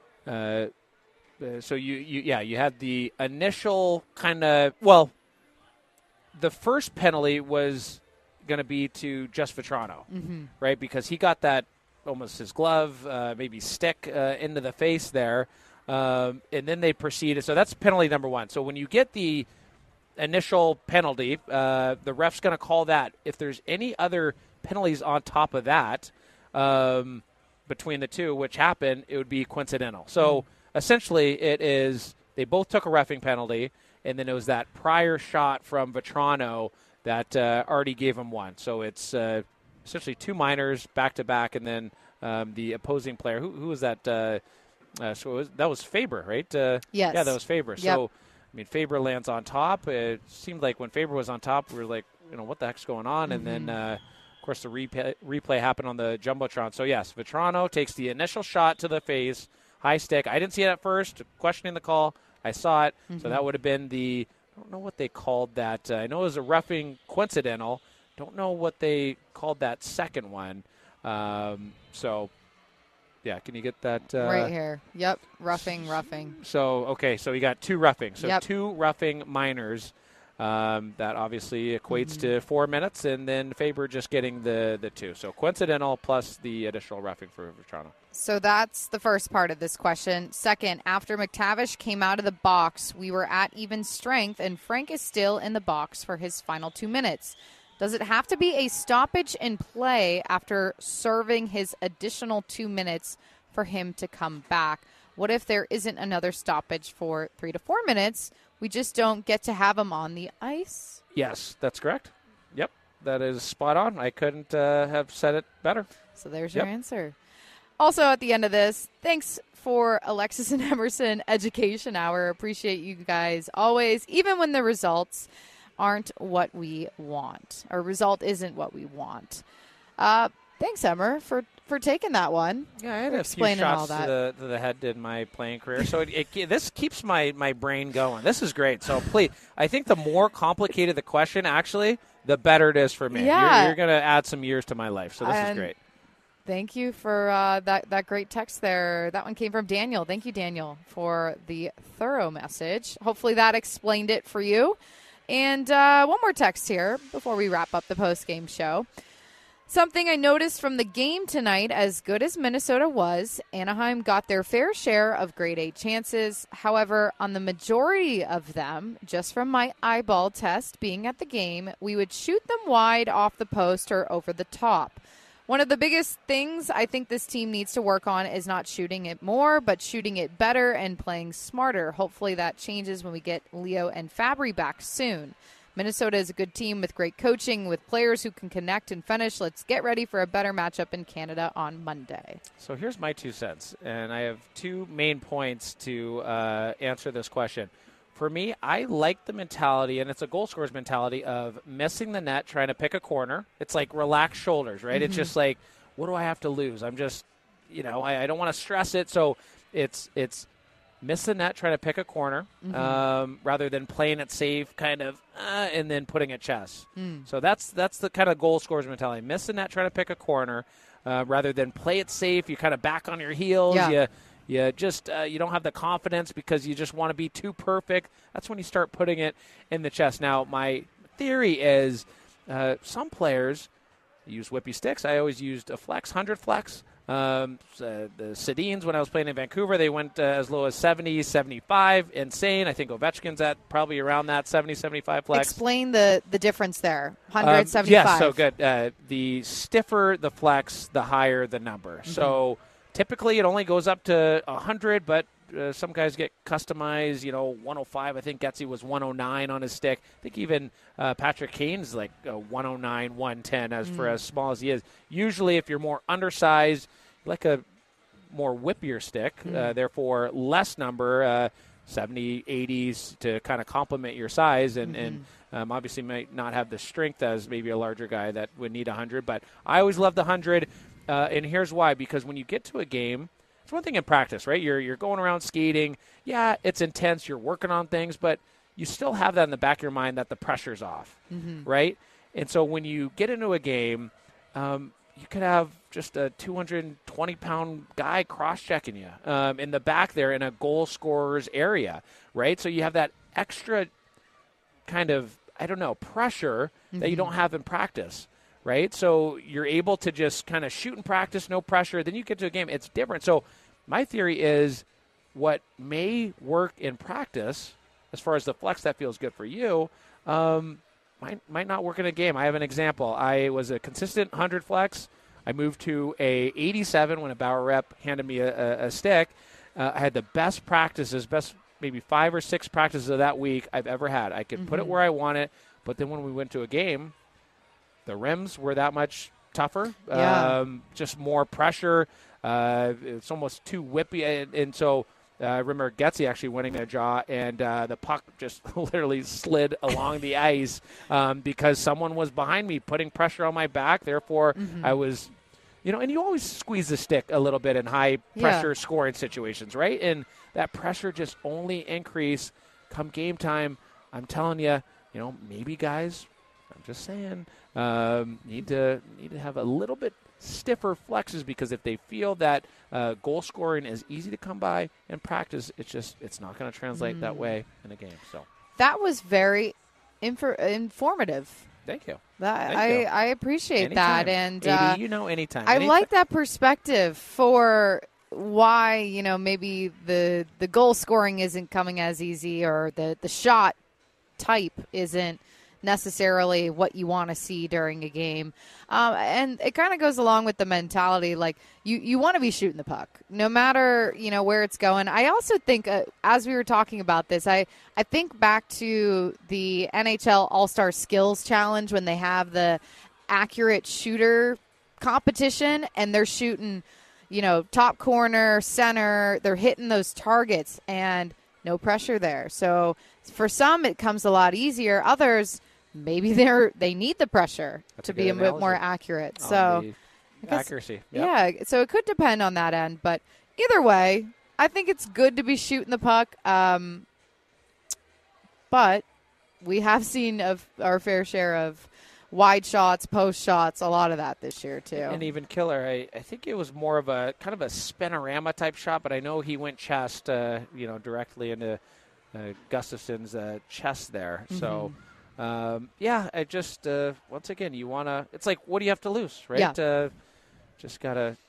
so you had the initial kind of, the first penalty was going to be to just Vatrano, right? Because he got that almost his glove, maybe stick into the face there. And then they proceeded. So that's penalty number one. So when you get the initial penalty, the ref's going to call that. If there's any other penalties on top of that, between the two, which happened, it would be coincidental. So essentially it is they both took a reffing penalty, and then it was that prior shot from Vatrano that already gave him one. So it's essentially two minors back-to-back, and then the opposing player. Who was that? That was Faber, right? Yes. Yeah, that was Faber. Yep. So, Faber lands on top. It seemed like when Faber was on top, we were like, what the heck's going on? And then, of course, the replay happened on the Jumbotron. So, yes, Vetrano takes the initial shot to the face, high stick. I didn't see it at first, questioning the call. I saw it. So that would have been I don't know what they called that. I know it was a roughing coincidental. Don't know what they called that second one. So, yeah, can you get that? Right here. Yep, roughing. So, okay, so you got 2 roughing. So 2 roughing minors. That obviously equates to 4 minutes, and then Faber just getting the 2. So coincidental plus the additional roughing for Vetrano. So that's the first part of this question. Second, after McTavish came out of the box, we were at even strength, and Frank is still in the box for his final 2 minutes. Does it have to be a stoppage in play after serving his additional 2 minutes for him to come back? What if there isn't another stoppage for 3 to 4 minutes? We just don't get to have him on the ice? Yes, that's correct. Yep, that is spot on. I couldn't have said it better. So there's your answer. Also, at the end of this, thanks for Alexis and Emerson Education Hour. Appreciate you guys always, even when the results aren't what we want. Our result isn't what we want. Thanks, Emmer, for taking that one. Yeah, I had a few shots to the head in my playing career. So this keeps my brain going. This is great. So please, I think the more complicated the question, actually, the better it is for me. Yeah. You're going to add some years to my life. So this is great. Thank you for that great text there. That one came from Daniel. Thank you, Daniel, for the thorough message. Hopefully that explained it for you. And one more text here before we wrap up the post-game show. Something I noticed from the game tonight, as good as Minnesota was, Anaheim got their fair share of grade 8 chances. However, on the majority of them, just from my eyeball test being at the game, we would shoot them wide off the post or over the top. One of the biggest things I think this team needs to work on is not shooting it more, but shooting it better and playing smarter. Hopefully that changes when we get Leo and Fabry back soon. Minnesota is a good team with great coaching, with players who can connect and finish. Let's get ready for a better matchup in Canada on Monday. So here's my 2 cents, and I have 2 main points to answer this question. For me, I like the mentality, and it's a goal scorer's mentality of missing the net, trying to pick a corner. It's like relaxed shoulders, right? It's just like, what do I have to lose? I'm just, I don't want to stress it. So it's miss the net, trying to pick a corner, rather than playing it safe, kind of, and then putting it chest. So that's the kind of goal scorer's mentality. Miss the net, trying to pick a corner, rather than play it safe. You kind of back on your heels. Yeah. You just you don't have the confidence because you just want to be too perfect. That's when you start putting it in the chest. Now, my theory is some players use whippy sticks. I always used a flex, 100 flex. The Sedins, when I was playing in Vancouver, they went as low as 70, 75. Insane. I think Ovechkin's at probably around that 70, 75 flex. Explain the difference there. 175. Yes, so good. The stiffer the flex, the higher the number. So typically it only goes up to 100, but some guys get customized, 105. I think Getzy was 109 on his stick. I think even Patrick Kane's like 109, 110 for as small as he is. Usually if you're more undersized, like a more whippier stick, therefore less number, 70, 80s to kind of complement your size and obviously might not have the strength as maybe a larger guy that would need 100. But I always love the 100, and here's why. Because when you get to a game, it's one thing in practice, right? You're going around skating. Yeah, it's intense. You're working on things, but you still have that in the back of your mind that the pressure's off, right? And so when you get into a game, you could have just a 220-pound guy cross-checking you in the back there in a goal scorer's area, right? So you have that extra kind of, pressure that you don't have in practice, right? So you're able to just kind of shoot in practice, no pressure. Then you get to a game, it's different. So my theory is what may work in practice, as far as the flex that feels good for you, might not work in a game. I have an example. I was a consistent 100 flex. I moved to a 87 when a Bauer rep handed me a stick. I had the best practices, maybe 5 or 6 practices of that week I've ever had. I could put it where I want it, but then when we went to a game, the rims were that much tougher, just more pressure. It's almost too whippy, and so I remember Getzy actually winning a draw, and the puck just literally slid along the ice because someone was behind me putting pressure on my back. Therefore, I was, and you always squeeze the stick a little bit in high-pressure scoring situations, right? And that pressure just only increased come game time. I'm telling you, maybe guys, I'm just saying, need to have a little bit stiffer flexes, because if they feel that goal scoring is easy to come by in practice, it's not going to translate that way in a game. So that was very informative. Thank you. I appreciate anytime. that, and anytime. I like that perspective for why maybe the goal scoring isn't coming as easy, or the shot type isn't necessarily what you want to see during a game. And it kind of goes along with the mentality, like you want to be shooting the puck no matter, where it's going. I also think, as we were talking about this, I think back to the NHL All-Star Skills Challenge when they have the accurate shooter competition and they're shooting, top corner, center, they're hitting those targets and no pressure there. So for some, it comes a lot easier. Others, maybe they need the pressure to be a bit more accurate. So accuracy. Yep. Yeah, so it could depend on that end. But either way, I think it's good to be shooting the puck. But we have seen our fair share of wide shots, post shots, a lot of that this year too. And even Killer, I think it was more of a kind of a spinorama type shot, but I know he went chest, directly into Gustafson's chest there. So, I just, once again, you want to, it's like, what do you have to lose, right? Yeah. Just got to,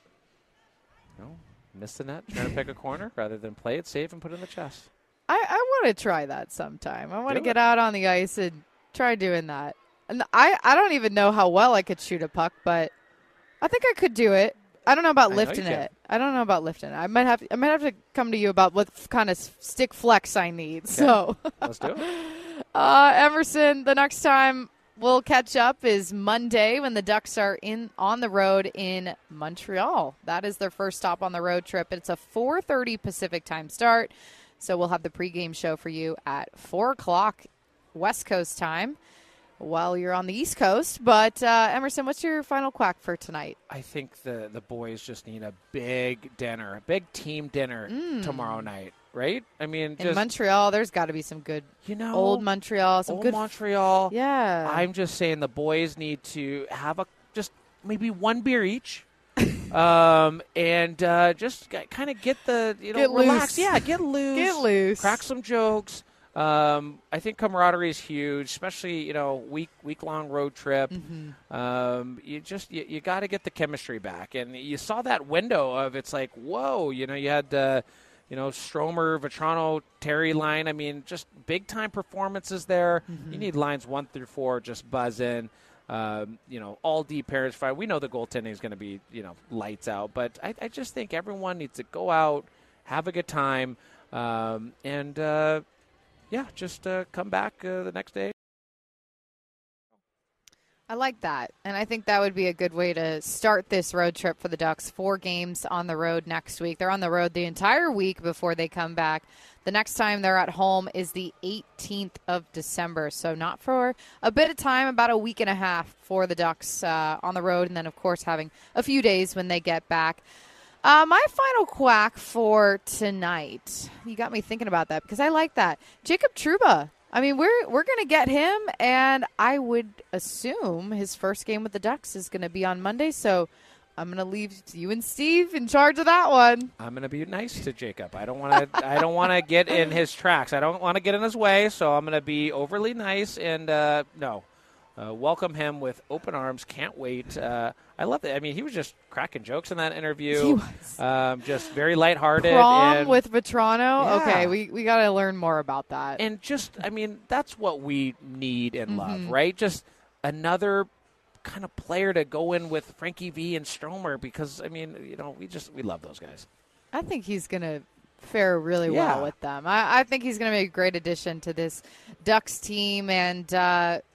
miss the net, trying to pick a corner rather than play it safe and put it in the chest. I want to try that sometime. I want to get out on the ice and try doing that. And I don't even know how well I could shoot a puck, but I think I could do it. I don't know about lifting it. I don't know about lifting it. I might have to come to you about what kind of stick flex I need. Okay. So let's do it. Emerson, the next time we'll catch up is Monday when the Ducks are on the road in Montreal. That is their first stop on the road trip. It's a 4:30 Pacific time start. So we'll have the pregame show for you at 4 o'clock West Coast time while you're on the East Coast. But, Emerson, what's your final quack for tonight? I think the boys just need a big dinner, a big team dinner tomorrow night, right? I mean, in Montreal, there's got to be some good, old Montreal, some good Montreal. Yeah. I'm just saying the boys need to have just maybe one beer each. And just kind of get the, relax. Loose. Yeah, get loose. Get loose. Crack some jokes. I think camaraderie is huge, especially, week-long road trip. Mm-hmm. You got to get the chemistry back. And you saw that window of, it's like, whoa, you had, Stromer, Vetrano, Terry line. I mean, just big-time performances there. Mm-hmm. You need lines 1 through 4 just buzz in. All D pairs fine. We know the goaltending is going to be, lights out. But I just think everyone needs to go out, have a good time, and just come back the next day. I like that. And I think that would be a good way to start this road trip for the Ducks. 4 games on the road next week. They're on the road the entire week before they come back. The next time they're at home is the 18th of December. So not for a bit of time, about a week and a half for the Ducks on the road. And then, of course, having a few days when they get back. My final quack for tonight, you got me thinking about that because I like that. Jacob Trouba. I mean, we're going to get him, and I would assume his first game with the Ducks is going to be on Monday. So I'm going to leave you and Steve in charge of that one. I'm going to be nice to Jacob. I don't want to get in his tracks. I don't want to get in his way, so I'm going to be overly nice and welcome him with open arms. Can't wait. I love it. I mean, he was just cracking jokes in that interview. He was. Just very lighthearted. Prom with Vetrano? Yeah. Okay, we got to learn more about that. And just, I mean, that's what we need and love, right? Just another kind of player to go in with Frankie V and Stromer because, I mean, we love those guys. I think he's going to fare really well with them. I think he's going to be a great addition to this Ducks team. And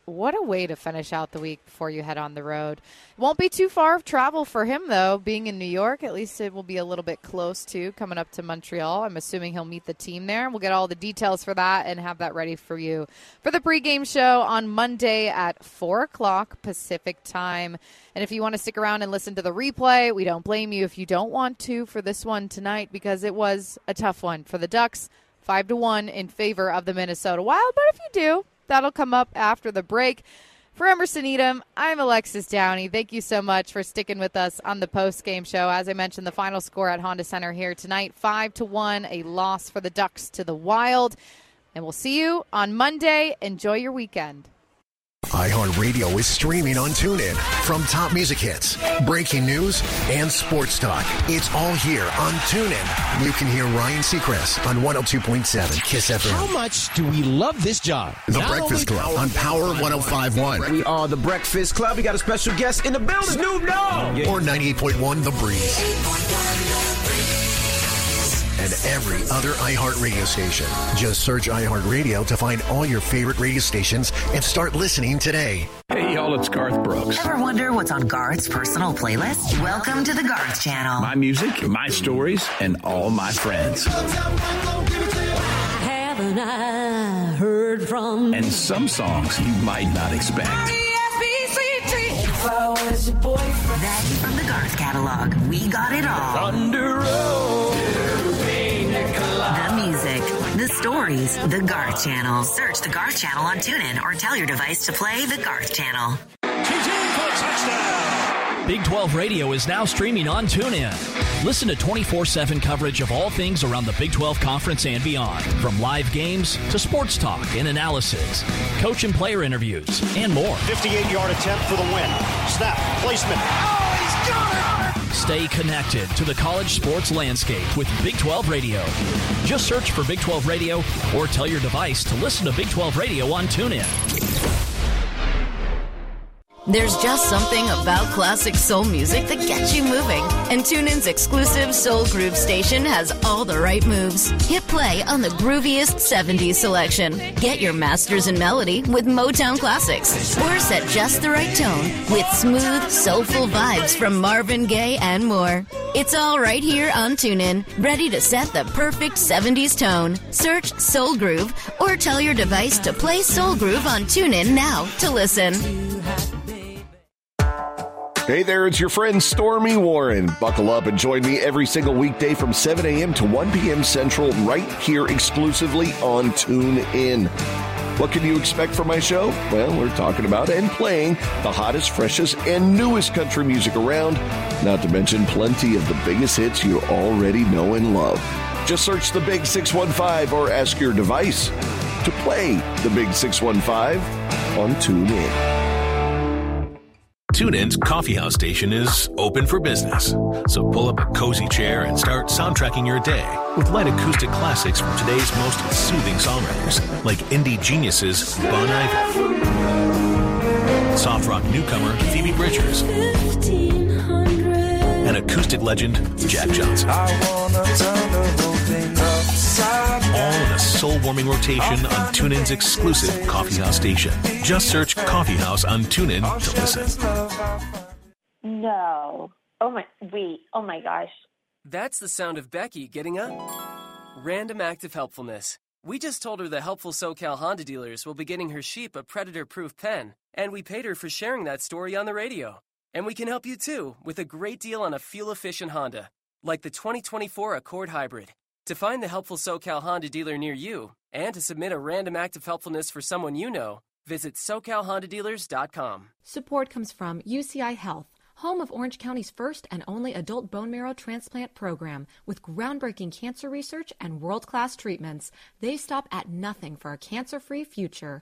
what a way to finish out the week before you head on the road. Won't be too far of travel for him, though, being in New York. At least it will be a little bit close to coming up to Montreal. I'm assuming he'll meet the team there. We'll get all the details for that and have that ready for you for the pregame show on Monday at 4 o'clock Pacific time. And if you want to stick around and listen to the replay, we don't blame you if you don't want to for this one tonight, because it was a tough one for the Ducks. 5-1 in favor of the Minnesota Wild. But if you do, that'll come up after the break. For Emerson Edom, I'm Alexis Downey. Thank you so much for sticking with us on the post-game show. As I mentioned, the final score at Honda Center here tonight, 5-1, a loss for the Ducks to the Wild. And we'll see you on Monday. Enjoy your weekend. iHeartRadio is streaming on TuneIn. From top music hits, breaking news, and sports talk. It's all here on TuneIn. You can hear Ryan Seacrest on 102.7 KISS FM. How much do we love this job? The Breakfast Club on Power 105.1. We are the Breakfast Club. We got a special guest in the building. Snoop Dogg. Or 98.1 The Breeze. And every other iHeartRadio station. Just search iHeartRadio to find all your favorite radio stations and start listening today. Hey, y'all, it's Garth Brooks. Ever wonder what's on Garth's personal playlist? Welcome to the Garth Channel. My music, my stories, and all my friends. Haven't I heard from? And some songs you might not expect. Then from the Garth catalog, we got it all. Thunder Road. The music, the stories, the Garth Channel. Search the Garth Channel on TuneIn or tell your device to play the Garth Channel. Big 12 Radio is now streaming on TuneIn. Listen to 24/7 coverage of all things around the Big 12 Conference and beyond. From live games to sports talk and analysis, coach and player interviews, and more. 58-yard attempt for the win. Snap, placement. Oh, he's got it! Stay connected to the college sports landscape with Big 12 Radio. Just search for Big 12 Radio or tell your device to listen to Big 12 Radio on TuneIn. There's just something about classic soul music that gets you moving. And TuneIn's exclusive Soul Groove station has all the right moves. Hit play on the grooviest 70s selection. Get your masters in melody with Motown classics. Or set just the right tone with smooth, soulful vibes from Marvin Gaye and more. It's all right here on TuneIn, ready to set the perfect 70s tone. Search Soul Groove or tell your device to play Soul Groove on TuneIn now to listen. Hey there, it's your friend Stormy Warren. Buckle up and join me every single weekday from 7 a.m. to 1 p.m. Central right here exclusively on TuneIn. What can you expect from my show? Well, we're talking about and playing the hottest, freshest, and newest country music around, not to mention plenty of the biggest hits you already know and love. Just search the Big 615 or ask your device to play the Big 615 on TuneIn. TuneIn's Coffeehouse station is open for business. So pull up a cozy chair and start soundtracking your day with light acoustic classics from today's most soothing songwriters, like indie geniuses Bon Iver, soft rock newcomer Phoebe Bridgers, and acoustic legend Jack Johnson. All in a soul-warming rotation on TuneIn's exclusive Coffeehouse station. Just search Coffeehouse on TuneIn to listen. No. Oh my gosh. That's the sound of Becky getting up. Random act of helpfulness. We just told her the helpful SoCal Honda dealers will be getting her Sheep a predator-proof pen, and we paid her for sharing that story on the radio. And we can help you too with a great deal on a fuel-efficient Honda, like the 2024 Accord Hybrid. To find the helpful SoCal Honda dealer near you and to submit a random act of helpfulness for someone you know, visit SoCalHondaDealers.com. Support comes from UCI Health, home of Orange County's first and only adult bone marrow transplant program with groundbreaking cancer research and world-class treatments. They stop at nothing for a cancer-free future.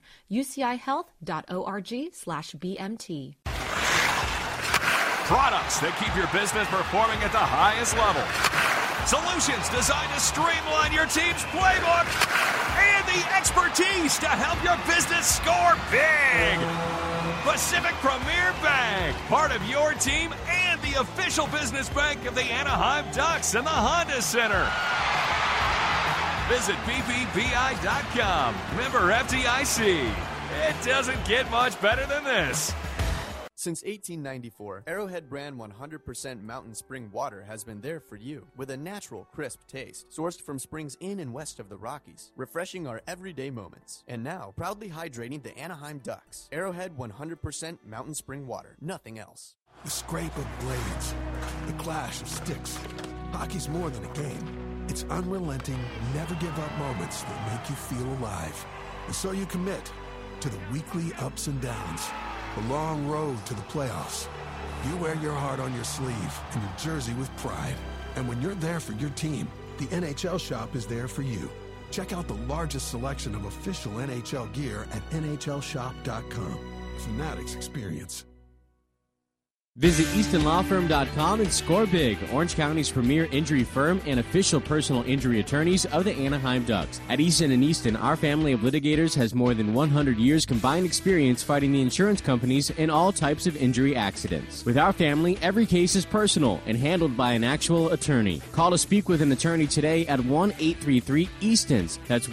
UCIHealth.org/BMT. Products that keep your business performing at the highest level. Solutions designed to streamline your team's playbook. And the expertise to help your business score big. Pacific Premier Bank, part of your team and the official business bank of the Anaheim Ducks and the Honda Center. Visit ppbi.com. Member FDIC. It doesn't get much better than this. Since 1894, Arrowhead brand 100% mountain spring water has been there for you with a natural, crisp taste, sourced from springs in and west of the Rockies, refreshing our everyday moments. And now, proudly hydrating the Anaheim Ducks. Arrowhead 100% mountain spring water, nothing else. The scrape of blades, the clash of sticks. Hockey's more than a game. It's unrelenting, never give up moments that make you feel alive. And so you commit to the weekly ups and downs. The long road to the playoffs. You wear your heart on your sleeve and your jersey with pride. And when you're there for your team, the NHL Shop is there for you. Check out the largest selection of official NHL gear at NHLShop.com. Fanatics experience. Visit EastonLawFirm.com and score big. Orange County's premier injury firm and official personal injury attorneys of the Anaheim Ducks. At Easton & Easton, our family of litigators has more than 100 years combined experience fighting the insurance companies in all types of injury accidents. With our family, every case is personal and handled by an actual attorney. Call to speak with an attorney today at 1-833-EASTONS. That's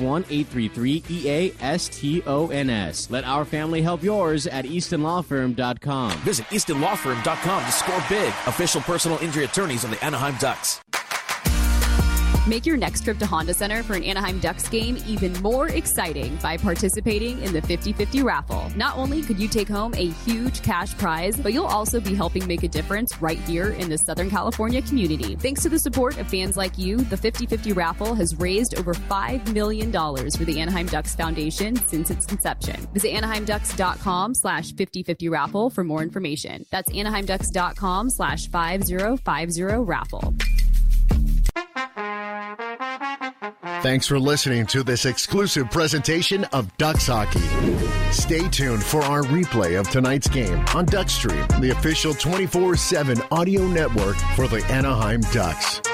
1-833-EASTONS. Let our family help yours at EastonLawFirm.com. Visit EastonLawFirm.com to score big. Official personal injury attorneys of the Anaheim Ducks. Make your next trip to Honda Center for an Anaheim Ducks game even more exciting by participating in the 50-50 raffle. Not only could you take home a huge cash prize, but you'll also be helping make a difference right here in the Southern California community. Thanks to the support of fans like you, the 50-50 raffle has raised over $5 million for the Anaheim Ducks Foundation since its inception. Visit AnaheimDucks.com/5050 raffle for more information. That's AnaheimDucks.com/5050 raffle. Thanks for listening to this exclusive presentation of Ducks Hockey. Stay tuned for our replay of tonight's game on DuckStream, the official 24/7 audio network for the Anaheim Ducks.